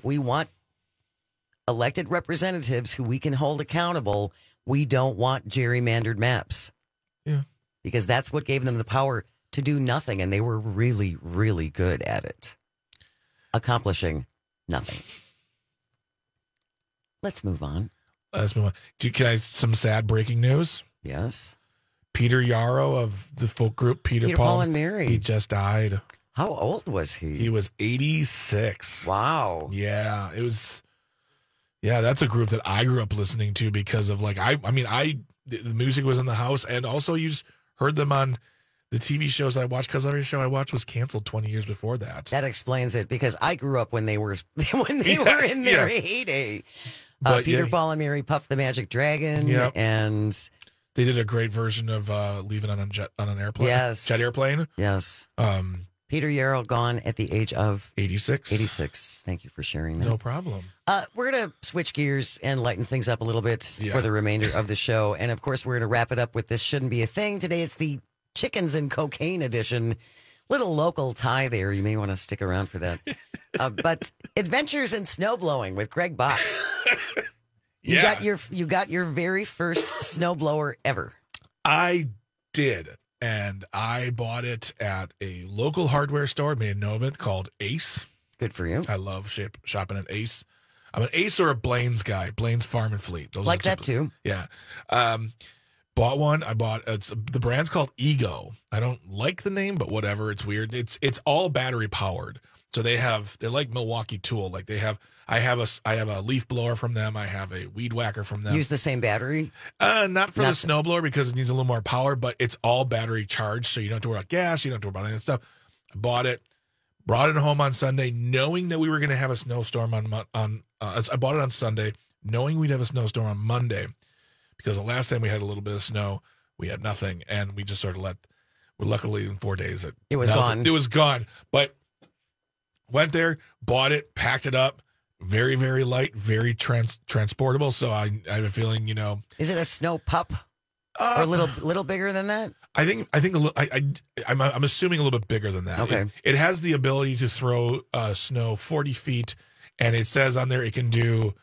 elected representatives who we can hold accountable, we don't want gerrymandered maps. Yeah. Because that's what gave them the power to do nothing, and they were really, really good at it. Accomplishing nothing. Let's move on. Can I some sad breaking news? Yes. Peter Yarrow of the folk group Peter Paul and Mary. He just died. How old was he? He was 86. Wow. Yeah, it was. Yeah, that's a group that I grew up listening to because of the music was in the house, and also you just heard them on the TV shows I watched because every show I watched was canceled 20 years before that. That explains it because I grew up when they were were in their heyday. Peter Paul and Mary, Puff the Magic Dragon, and they did a great version of "Leaving on an Airplane." Yes, Jet Airplane. Yes. Peter Yarrow gone at the age of 86. 86. Thank you for sharing that. No problem. We're going to switch gears and lighten things up a little bit for the remainder of the show. And of course, we're going to wrap it up with This Shouldn't Be a Thing. Today, it's the Chickens and Cocaine edition. Little local tie there. You may want to stick around for that. But Adventures in Snowblowing with Greg Bach. You got your very first snowblower ever. I did. And I bought it at a local hardware store, made know of it, called Ace. Good for you. I love shopping at Ace. I'm an Ace or a Blaine's guy. Blaine's Farm and Fleet. Those like that too. Yeah. Bought one. The brand's called Ego. I don't like the name, but whatever. It's weird. It's all battery powered. So they're like Milwaukee Tool. Like I have a leaf blower from them. I have a weed whacker from them. Use the same battery? Not for the snow blower because it needs a little more power, but it's all battery charged, so you don't have to worry about gas. You don't have to worry about any of that stuff. I bought it, brought it home on Sunday, knowing that we were going to have a snowstorm I bought it on Sunday, knowing we'd have a snowstorm on Monday, because the last time we had a little bit of snow, we had nothing, and we just sort of luckily in 4 days it was gone. It was gone, but went there, bought it, packed it up. Very, very light, very transportable. So I have a feeling, Is it a snow pup? Or a little bigger than that? I think a little. I'm assuming a little bit bigger than that. Okay. It has the ability to throw snow 40 feet, and it says on there it can do.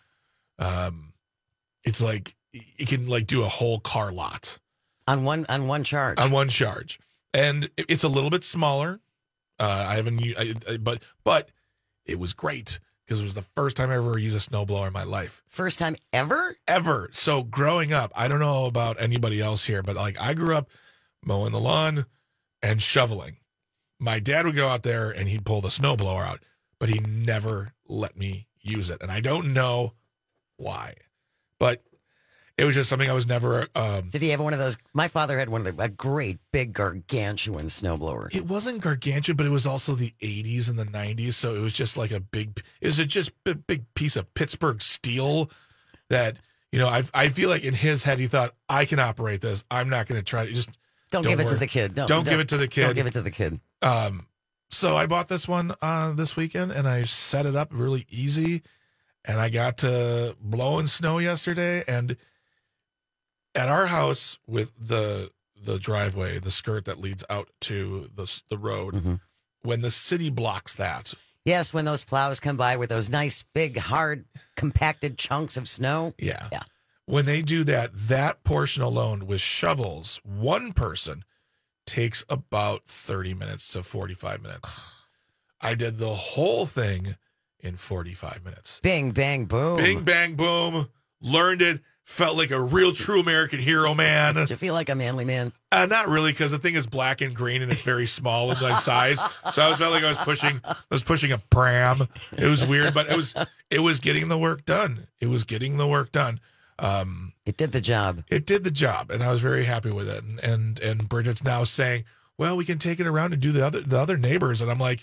It's like it can do a whole car lot on one charge. On one charge, and it's a little bit smaller. I haven't, but it was great. Because it was the first time I ever used a snowblower in my life. First time ever? Ever. So growing up, I don't know about anybody else here, but I grew up mowing the lawn and shoveling. My dad would go out there and he'd pull the snowblower out, but he never let me use it. And I don't know why, but it was just something I was never. Did he have one of those? My father had a great big gargantuan snowblower. It wasn't gargantuan, but it was also the 80s and the 90s. So it was just like a big piece of Pittsburgh steel that, I feel like in his head, he thought, I can operate this. I'm not going to try to Don't give it to the kid. Don't give it to the kid. Don't give it to the kid. So I bought this one this weekend and I set it up really easy and I got to blowing snow yesterday, and at our house with the driveway, the skirt that leads out to the road, when the city blocks that. Yes, when those plows come by with those nice, big, hard, compacted chunks of snow. Yeah. When they do that portion alone with shovels, one person takes about 30 minutes to 45 minutes. I did the whole thing in 45 minutes. Bing, bang, boom. Bing, bang, boom. Learned it. Felt like a real true American hero, man. Did you feel like a manly man? Not really, because the thing is black and green and it's very small in my size. So I felt like I was pushing a pram. It was weird, but it was getting the work done. It was getting the work done. It did the job. It did the job, and I was very happy with it. And Bridget's now saying, "Well, we can take it around and do the other neighbors." And I'm like,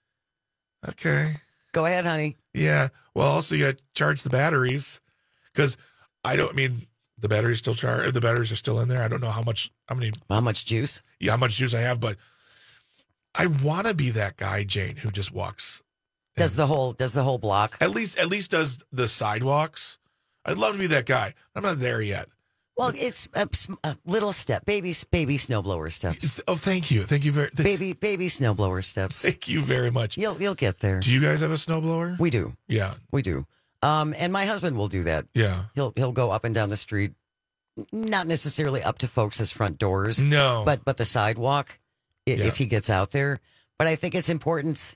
"Okay, go ahead, honey." Yeah. Well, also you got to charge the batteries, because the batteries still charge. The batteries are still in there. I don't know how much juice. Yeah, how much juice I have, but I want to be that guy, Jane, who just walks. Does the whole block? At least does the sidewalks. I'd love to be that guy. I'm not there yet. Well, it's a little step, baby snowblower steps. Oh, thank you very baby snowblower steps. Thank you very much. You'll get there. Do you guys have a snowblower? We do. Yeah, we do. And my husband will do that. Yeah, he'll go up and down the street, not necessarily up to folks' front doors. No, but the sidewalk, if he gets out there. But I think it's important.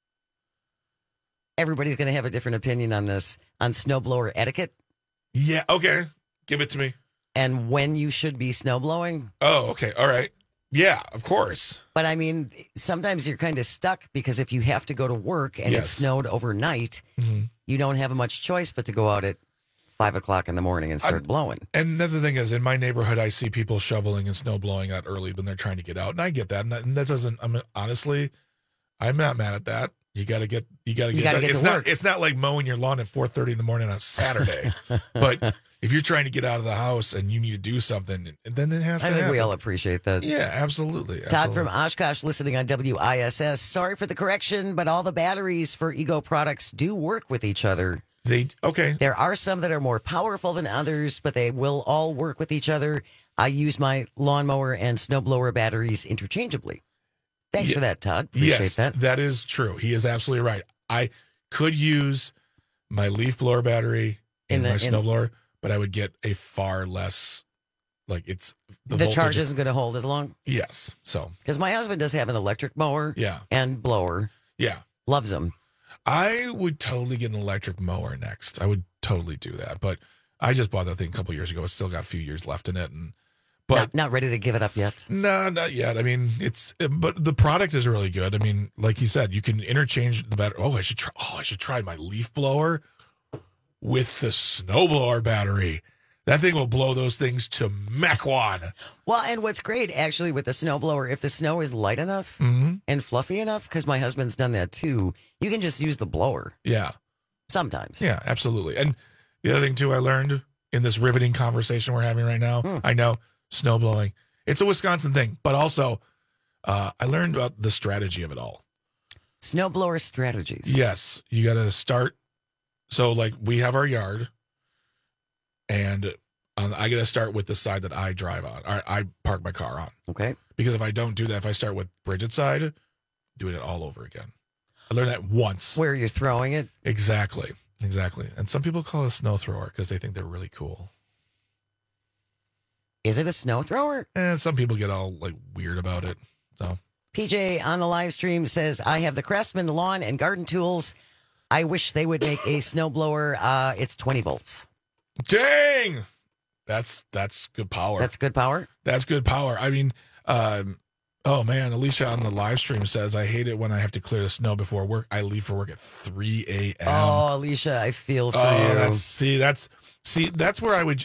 Everybody's going to have a different opinion on this, on snowblower etiquette. Yeah. Okay. Give it to me. And when you should be snowblowing. Oh, okay. All right. Yeah, of course. But I mean, sometimes you're kind of stuck because if you have to go to work and it snowed overnight, you don't have much choice but to go out at 5 o'clock in the morning and start blowing. And another thing is, in my neighborhood, I see people shoveling and snow blowing out early when they're trying to get out. And I get that. And that doesn't, honestly, I'm not mad at that. You got to get done. It's not like mowing your lawn at 4:30 in the morning on a Saturday. But if you're trying to get out of the house and you need to do something, then it has to happen. I think we all appreciate that. Yeah, absolutely. Todd from Oshkosh listening on WISS. Sorry for the correction, but all the batteries for Ego products do work with each other. There are some that are more powerful than others, but they will all work with each other. I use my lawnmower and snowblower batteries interchangeably. Thanks for that, Todd. Appreciate that. That is true. He is absolutely right. I could use my leaf blower battery in my snowblower, but I would get a far less, it's the charge isn't going to hold as long. Yes. So because my husband does have an electric mower, and blower, loves them. I would totally get an electric mower next. I would totally do that, but I just bought that thing a couple years ago. It's still got a few years left in it, But not ready to give it up yet. No, not yet. I mean, but the product is really good. I mean, like you said, you can interchange the battery. I should try my leaf blower with the snowblower battery. That thing will blow those things to Mach 1. Well, and what's great actually with the snowblower, if the snow is light enough and fluffy enough, because my husband's done that too, you can just use the blower. Yeah. Sometimes. Yeah, absolutely. And the other thing too, I learned in this riveting conversation we're having right now, I know snow blowing, it's a Wisconsin thing, but also I learned about the strategy of it all. Snowblower strategies. Yes. You got to start. So like we have our yard and I got to start with the side that I drive on. I park my car on. Okay. Because if I don't do that, if I start with Bridget's side, doing it all over again. I learned that once. Where you're throwing it? Exactly. And some people call it a snow thrower because they think they're really cool. Is it a snow thrower? And some people get all like weird about it. So PJ on the live stream says, I have the Craftsman lawn and garden tools. I wish they would make a snowblower. It's 20 volts. Dang! That's good power. That's good power? That's good power. I mean, oh man, Alicia on the live stream says, I hate it when I have to clear the snow before work. I leave for work at 3 a.m. Oh, Alicia, I feel for you. That's where I would,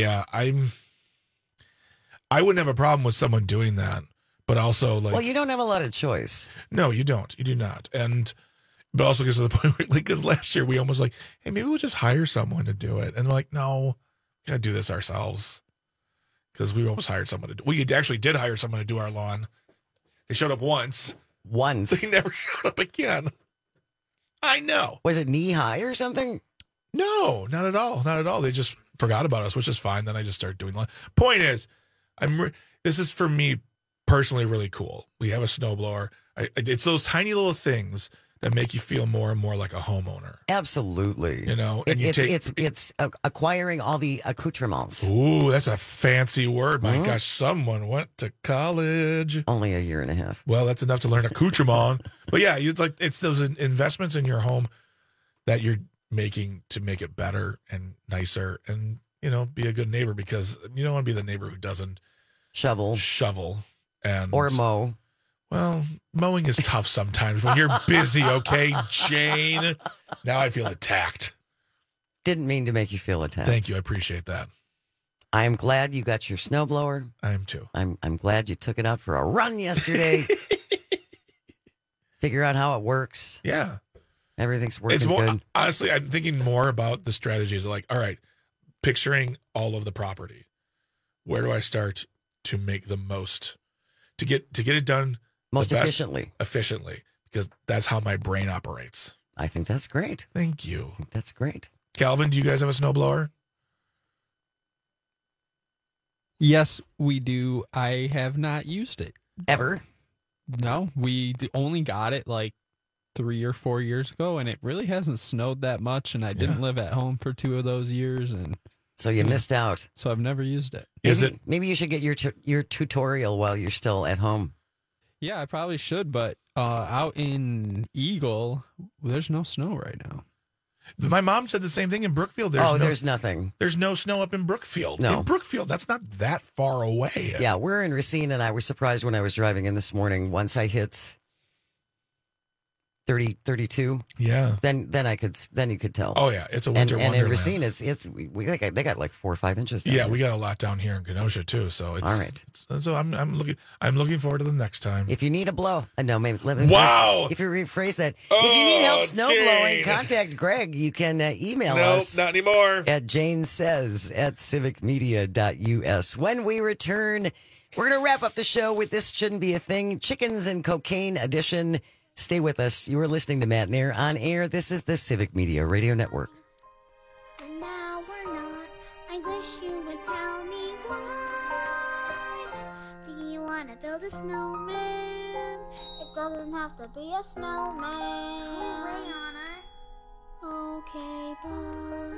I wouldn't have a problem with someone doing that, but also like. Well, you don't have a lot of choice. No, you don't. You do not. But also gets to the point where, like, because last year we almost like, hey, maybe we'll just hire someone to do it. And they're like, no, we got to do this ourselves. Because we almost hired someone to do. We actually did hire someone to do our lawn. They showed up once. They never showed up again. I know. Was it knee high or something? No, not at all. Not at all. They just forgot about us, which is fine. Then I just started doing lawn. Point is, this is for me personally really cool. We have a snowblower. It's those tiny little things that make you feel more and more like a homeowner. Absolutely. You know, and it's acquiring all the accoutrements. Ooh, that's a fancy word. My gosh, someone went to college. Only a year and a half. Well, that's enough to learn accoutrement. But yeah, it's those investments in your home that you're making to make it better and nicer and, you know, be a good neighbor, because you don't want to be the neighbor who doesn't shovel or mow. Well, mowing is tough sometimes when you're busy, okay, Jane? Now I feel attacked. Didn't mean to make you feel attacked. Thank you. I appreciate that. I'm glad you got your snowblower. I am too. I'm glad you took it out for a run yesterday. Figure out how it works. Yeah. Everything's working it's more, good. Honestly, I'm thinking more about the strategies. Like, all right, picturing all of the property. Where do I start to make the most, to get it done most efficiently, because that's how my brain operates. I think that's great. Thank you. I think that's great. Calvin, do you guys have a snowblower? Yes, we do. I have not used it. Ever? No, we only got it like 3 or 4 years ago, and it really hasn't snowed that much, and I didn't live at home for 2 of those years, and so you missed out. So I've never used it. Maybe you should get your tutorial while you're still at home. Yeah, I probably should, but out in Eagle, there's no snow right now. My mom said the same thing in Brookfield. There's nothing. There's no snow up in Brookfield. No. In Brookfield, that's not that far away. Yeah, we're in Racine, and I was surprised when I was driving in this morning. Once I hit 30, 32. Yeah. Then you could tell. Oh yeah, it's a winter wonderland. And in Racine, they got like 4 or 5 inches. Down we got a lot down here in Kenosha too. So it's all right. So I'm looking forward to the next time. If you need a blow, no, maybe let me. Wow. If you rephrase that, if you need help snow blowing, contact Greg. You can email us. Not anymore. At janesays@civicmedia.us. When we return, we're gonna wrap up the show with This Shouldn't Be a Thing, Chickens and Cocaine edition. Stay with us. You are listening to Matt and Air on air. This is the Civic Media Radio Network. And now we're not. I wish you would tell me why. Do you want to build a snowman? It doesn't have to be a snowman. Hooray on it. Okay, bye.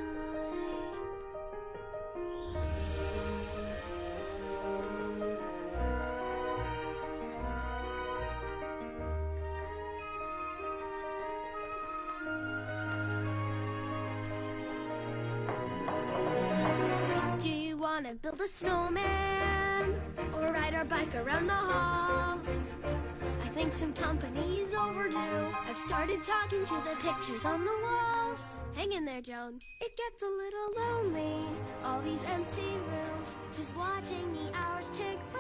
Want to build a snowman? or ride our bike around the halls. I think some company's overdue. I've started talking to the pictures on the walls. Hang in there, Joan. It gets a little lonely, all these empty rooms, just watching the hours tick by.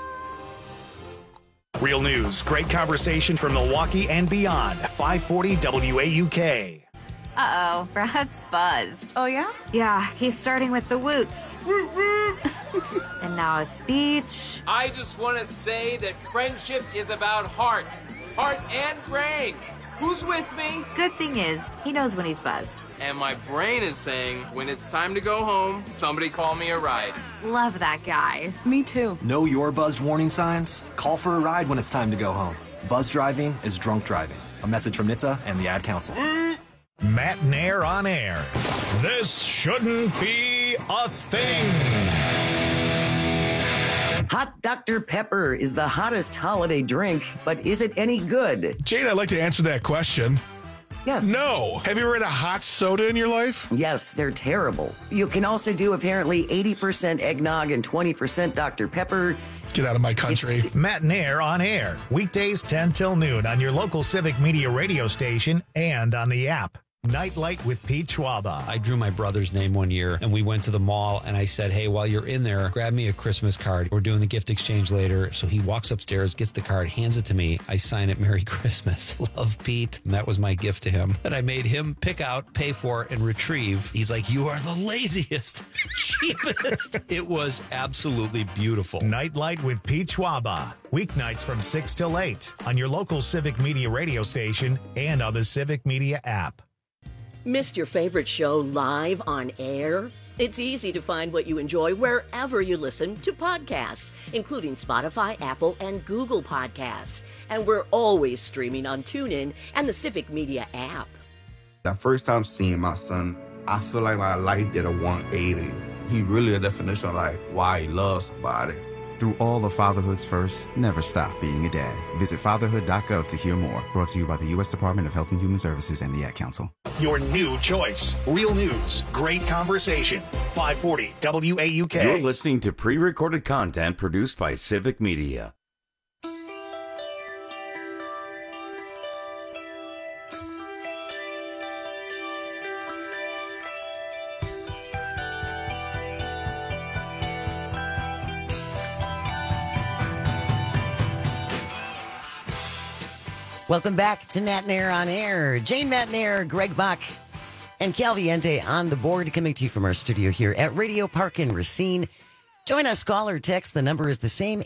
Real news, great conversation from Milwaukee and beyond. 540 WAUK. Uh-oh, Brad's buzzed. Oh, yeah? Yeah, he's starting with the woots. And now a speech. I just want to say that friendship is about heart and brain. Who's with me? Good thing is, he knows when he's buzzed. And my brain is saying, when it's time to go home, somebody call me a ride. Love that guy. Me too. Know your buzzed warning signs? Call for a ride when it's time to go home. Buzz driving is drunk driving. A message from NHTSA and the Ad Council. Matt Nair on air. This shouldn't be a thing. Hot Dr. Pepper is the hottest holiday drink, but is it any good? Jane, I'd like to answer that question. Yes. No. Have you ever had a hot soda in your life? Yes, they're terrible. You can also do apparently 80% eggnog and 20% Dr. Pepper. Get out of my country. Matt Nair on air. Weekdays 10 till noon on your local Civic Media radio station and on the app. Nightlight with Pete Schwaba. I drew my brother's name one year and we went to the mall and I said, hey, while you're in there, grab me a Christmas card. We're doing the gift exchange later. So he walks upstairs, gets the card, hands it to me. I sign it, Merry Christmas. Love, Pete. And that was my gift to him that I made him pick out, pay for, and retrieve. He's like, you are the laziest, cheapest. It was absolutely beautiful. Nightlight with Pete Schwaba. Weeknights from 6 till 8 on your local Civic Media radio station and on the Civic Media app. Missed your favorite show live on air? It's easy to find what you enjoy wherever you listen to podcasts, including Spotify, Apple, and Google Podcasts. And we're always streaming on TuneIn and the Civic Media app. That first time seeing my son, I feel like my life did a 180. He really a definition of like why he loves somebody. Through all of fatherhood's first, never stop being a dad. Visit fatherhood.gov to hear more. Brought to you by the U.S. Department of Health and Human Services and the Ad Council. Your new choice. Real news. Great conversation. 540 WAUK. You're listening to pre-recorded content produced by Civic Media. Welcome back to Matt Nair on air. Jane Matt Nair, Greg Bach, and Calviente on the board, coming to you from our studio here at Radio Park in Racine. Join us, call or text. The number is the same,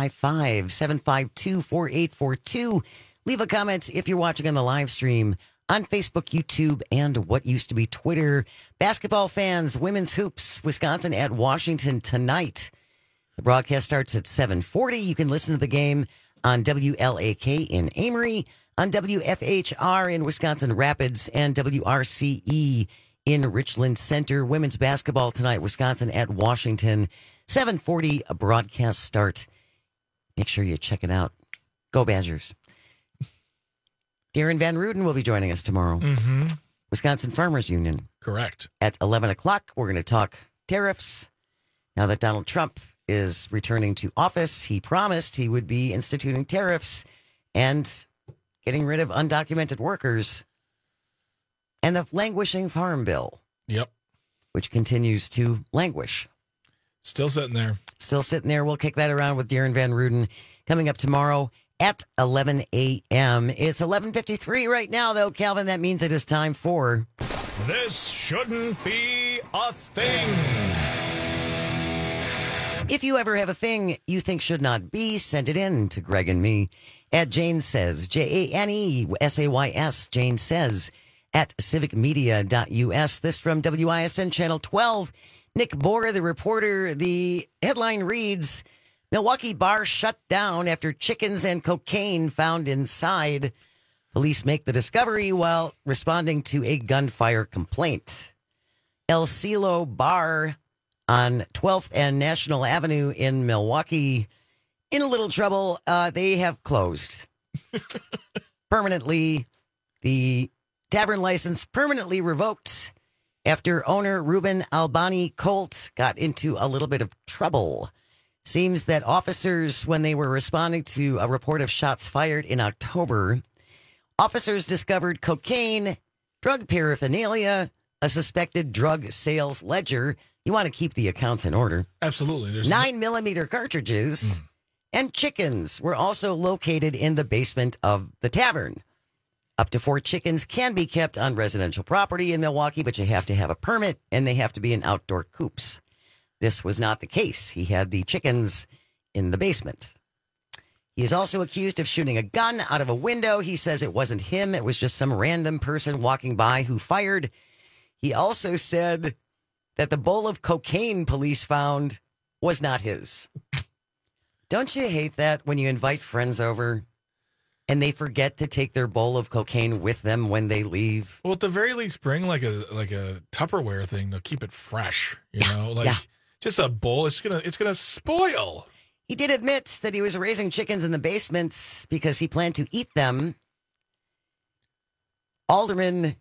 855-752-4842. Leave a comment if you're watching on the live stream on Facebook, YouTube, and what used to be Twitter. Basketball fans, women's hoops, Wisconsin at Washington tonight. The broadcast starts at 7:40. You can listen to the game on WLAK in Amory, on WFHR in Wisconsin Rapids, and WRCE in Richland Center. Women's basketball tonight, Wisconsin at Washington. 7:40, a broadcast start. Make sure you check it out. Go Badgers. Darren Van Ruden will be joining us tomorrow. Mm-hmm. Wisconsin Farmers Union. Correct. At 11 o'clock, we're going to talk tariffs. Now that Donald Trump is returning to office, he promised he would be instituting tariffs and getting rid of undocumented workers and the languishing farm bill. Yep. Which continues to languish. Still sitting there. Still sitting there. We'll kick that around with Darren Van Ruden coming up tomorrow at 11 a.m. It's 11:53 right now, though, Calvin. That means it is time for... This shouldn't be a thing. If you ever have a thing you think should not be, send it in to Greg and me at Jane Says, JANESAYS, Jane Says, at civicmedia.us. This from WISN Channel 12. Nick Bohr, the reporter. The headline reads, Milwaukee bar shut down after chickens and cocaine found inside. Police make the discovery while responding to a gunfire complaint. El Cielo Bar on 12th and National Avenue in Milwaukee, in a little trouble. They have closed permanently. The tavern license permanently revoked after owner Ruben Albani Colt got into a little bit of trouble. Seems that officers, when they were responding to a report of shots fired in October, officers discovered cocaine, drug paraphernalia, a suspected drug sales ledger. You want to keep the accounts in order. Absolutely. 9mm cartridges and chickens were also located in the basement of the tavern. Up to 4 chickens can be kept on residential property in Milwaukee, but you have to have a permit and they have to be in outdoor coops. This was not the case. He had the chickens in the basement. He is also accused of shooting a gun out of a window. He says it wasn't him. It was just some random person walking by who fired. He also said that the bowl of cocaine police found was not his. Don't you hate that when you invite friends over and they forget to take their bowl of cocaine with them when they leave? Well, at the very least, bring like a Tupperware thing to keep it fresh. You know, just a bowl. It's gonna spoil. He did admit that he was raising chickens in the basement because he planned to eat them. Alderperson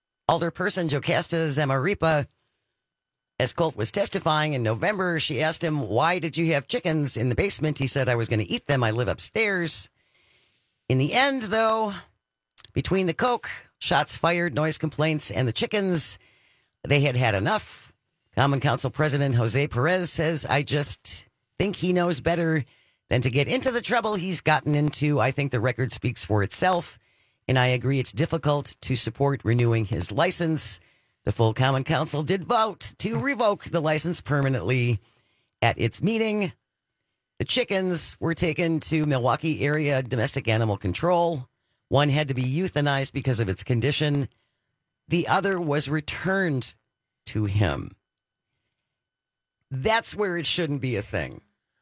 Jocasta Zamaripa, as Colt was testifying in November, she asked him, "Why did you have chickens in the basement?" He said, "I was going to eat them. I live upstairs." In the end, though, between the coke, shots fired, noise complaints, and the chickens, they had had enough. Common Council President Jose Perez says, "I just think he knows better than to get into the trouble he's gotten into. I think the record speaks for itself, and I agree it's difficult to support renewing his license." The full Common Council did vote to revoke the license permanently at its meeting. The chickens were taken to Milwaukee area domestic animal control. One had to be euthanized because of its condition. The other was returned to him. That's where it shouldn't be a thing.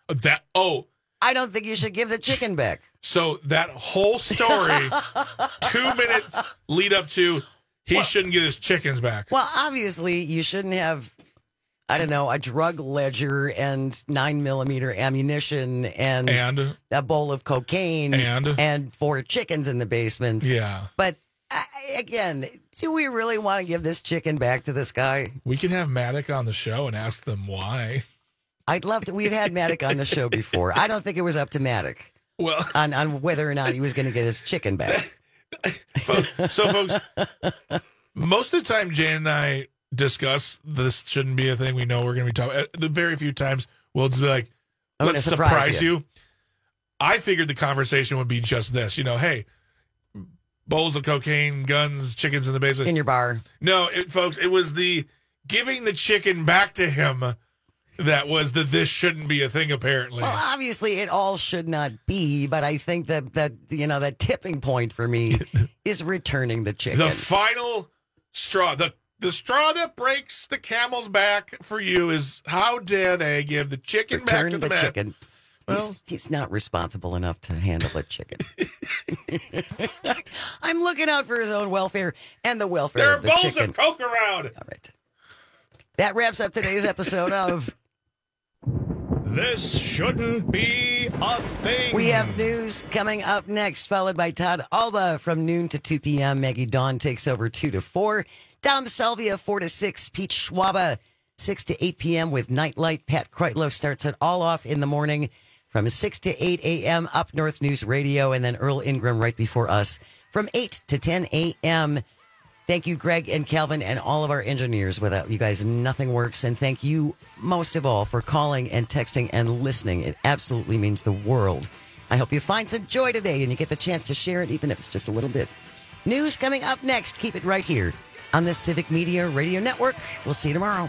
I don't think you should give the chicken back. So that whole story, 2 minutes lead up to he shouldn't get his chickens back. Well, obviously, you shouldn't have, I don't know, a drug ledger and 9mm ammunition and a bowl of cocaine and 4 chickens in the basement. Yeah. But again, do we really want to give this chicken back to this guy? We can have Maddock on the show and ask them why. I'd love to. We've had Maddock on the show before. I don't think it was up to Maddock on whether or not he was going to get his chicken back. So, folks, most of the time Jane and I discuss this shouldn't be a thing. We know we're going to be talking. The very few times we'll just be like, let's surprise you. I figured the conversation would be just this. You know, hey, bowls of cocaine, guns, chickens in the basement. In your bar. No, folks, it was the giving the chicken back to him that was this shouldn't be a thing, apparently. Well, obviously, it all should not be, but I think that tipping point for me is returning the chicken. The final straw, the straw that breaks the camel's back for you is how dare they give the chicken back to the man. Chicken. Well, he's not responsible enough to handle a chicken. I'm looking out for his own welfare and the welfare of the chicken. There are bowls of Coke around. All right. That wraps up today's episode of This Shouldn't Be a Thing. We have news coming up next, followed by Todd Alba from noon to 2 p.m. Maggie Dawn takes over 2 to 4. Dom Salvia 4 to 6. Pete Schwaba 6 to 8 p.m. with Nightlight. Pat Kreitlow starts it all off in the morning from 6 to 8 a.m. Up North News Radio, and then Earl Ingram right before us from 8 to 10 a.m. Thank you, Greg and Calvin, and all of our engineers. Without you guys, nothing works. And thank you, most of all, for calling and texting and listening. It absolutely means the world. I hope you find some joy today and you get the chance to share it, even if it's just a little bit. News coming up next. Keep it right here on the Civic Media Radio Network. We'll see you tomorrow.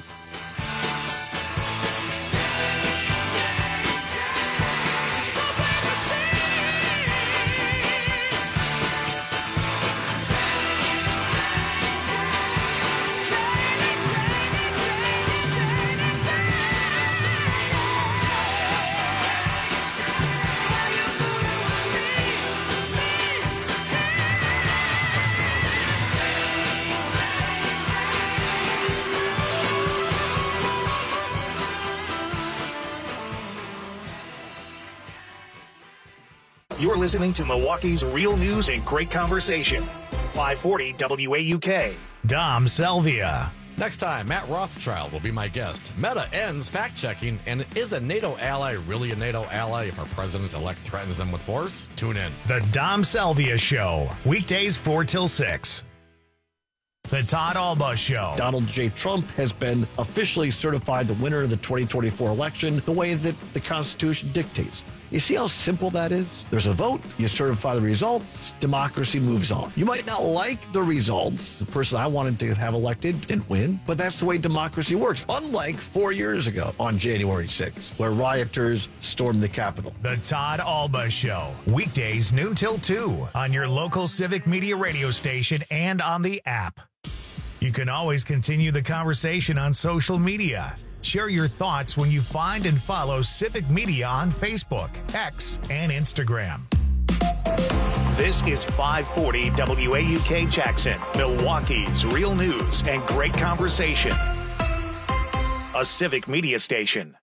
You're listening to Milwaukee's real news and great conversation. 540 WAUK. Dom Salvia. Next time, Matt Rothschild will be my guest. Meta ends fact-checking, and is a NATO ally really a NATO ally if our president-elect threatens them with force? Tune in. The Dom Salvia Show, weekdays 4 till 6. The Todd Alba Show. Donald J. Trump has been officially certified the winner of the 2024 election the way that the Constitution dictates. You see how simple that is? There's a vote, you certify the results, democracy moves on. You might not like the results. The person I wanted to have elected didn't win, but that's the way democracy works. Unlike 4 years ago on January 6th, where rioters stormed the Capitol. The Todd Alba Show, weekdays noon till 2 on your local Civic Media radio station and on the app. You can always continue the conversation on social media. Share your thoughts when you find and follow Civic Media on Facebook, X, and Instagram. This is 540 WAUK Jackson, Milwaukee's real news and great conversation. A Civic Media station.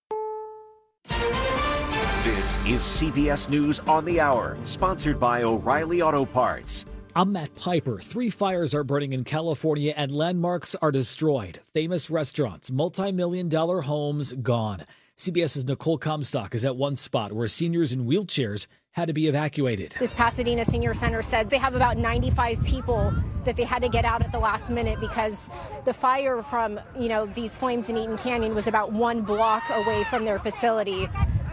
This is CBS News on the Hour, sponsored by O'Reilly Auto Parts. I'm Matt Piper. 3 fires are burning in California and landmarks are destroyed. Famous restaurants, multi-million-dollar homes gone. CBS's Nicole Comstock is at one spot where seniors in wheelchairs had to be evacuated. This Pasadena Senior Center said they have about 95 people that they had to get out at the last minute because the fire from, these flames in Eaton Canyon was about 1 block away from their facility.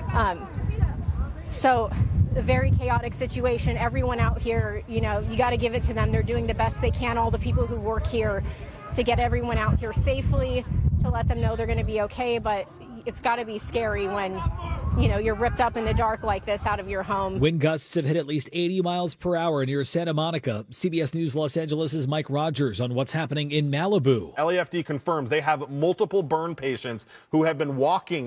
So a very chaotic situation. Everyone out here, you got to give it to them. They're doing the best they can, all the people who work here, to get everyone out here safely, to let them know they're going to be okay. But it's got to be scary when, you're ripped up in the dark like this out of your home. Wind gusts have hit at least 80 miles per hour near Santa Monica. CBS News Los Angeles' Mike Rogers on what's happening in Malibu. LAFD confirms they have multiple burn patients who have been walking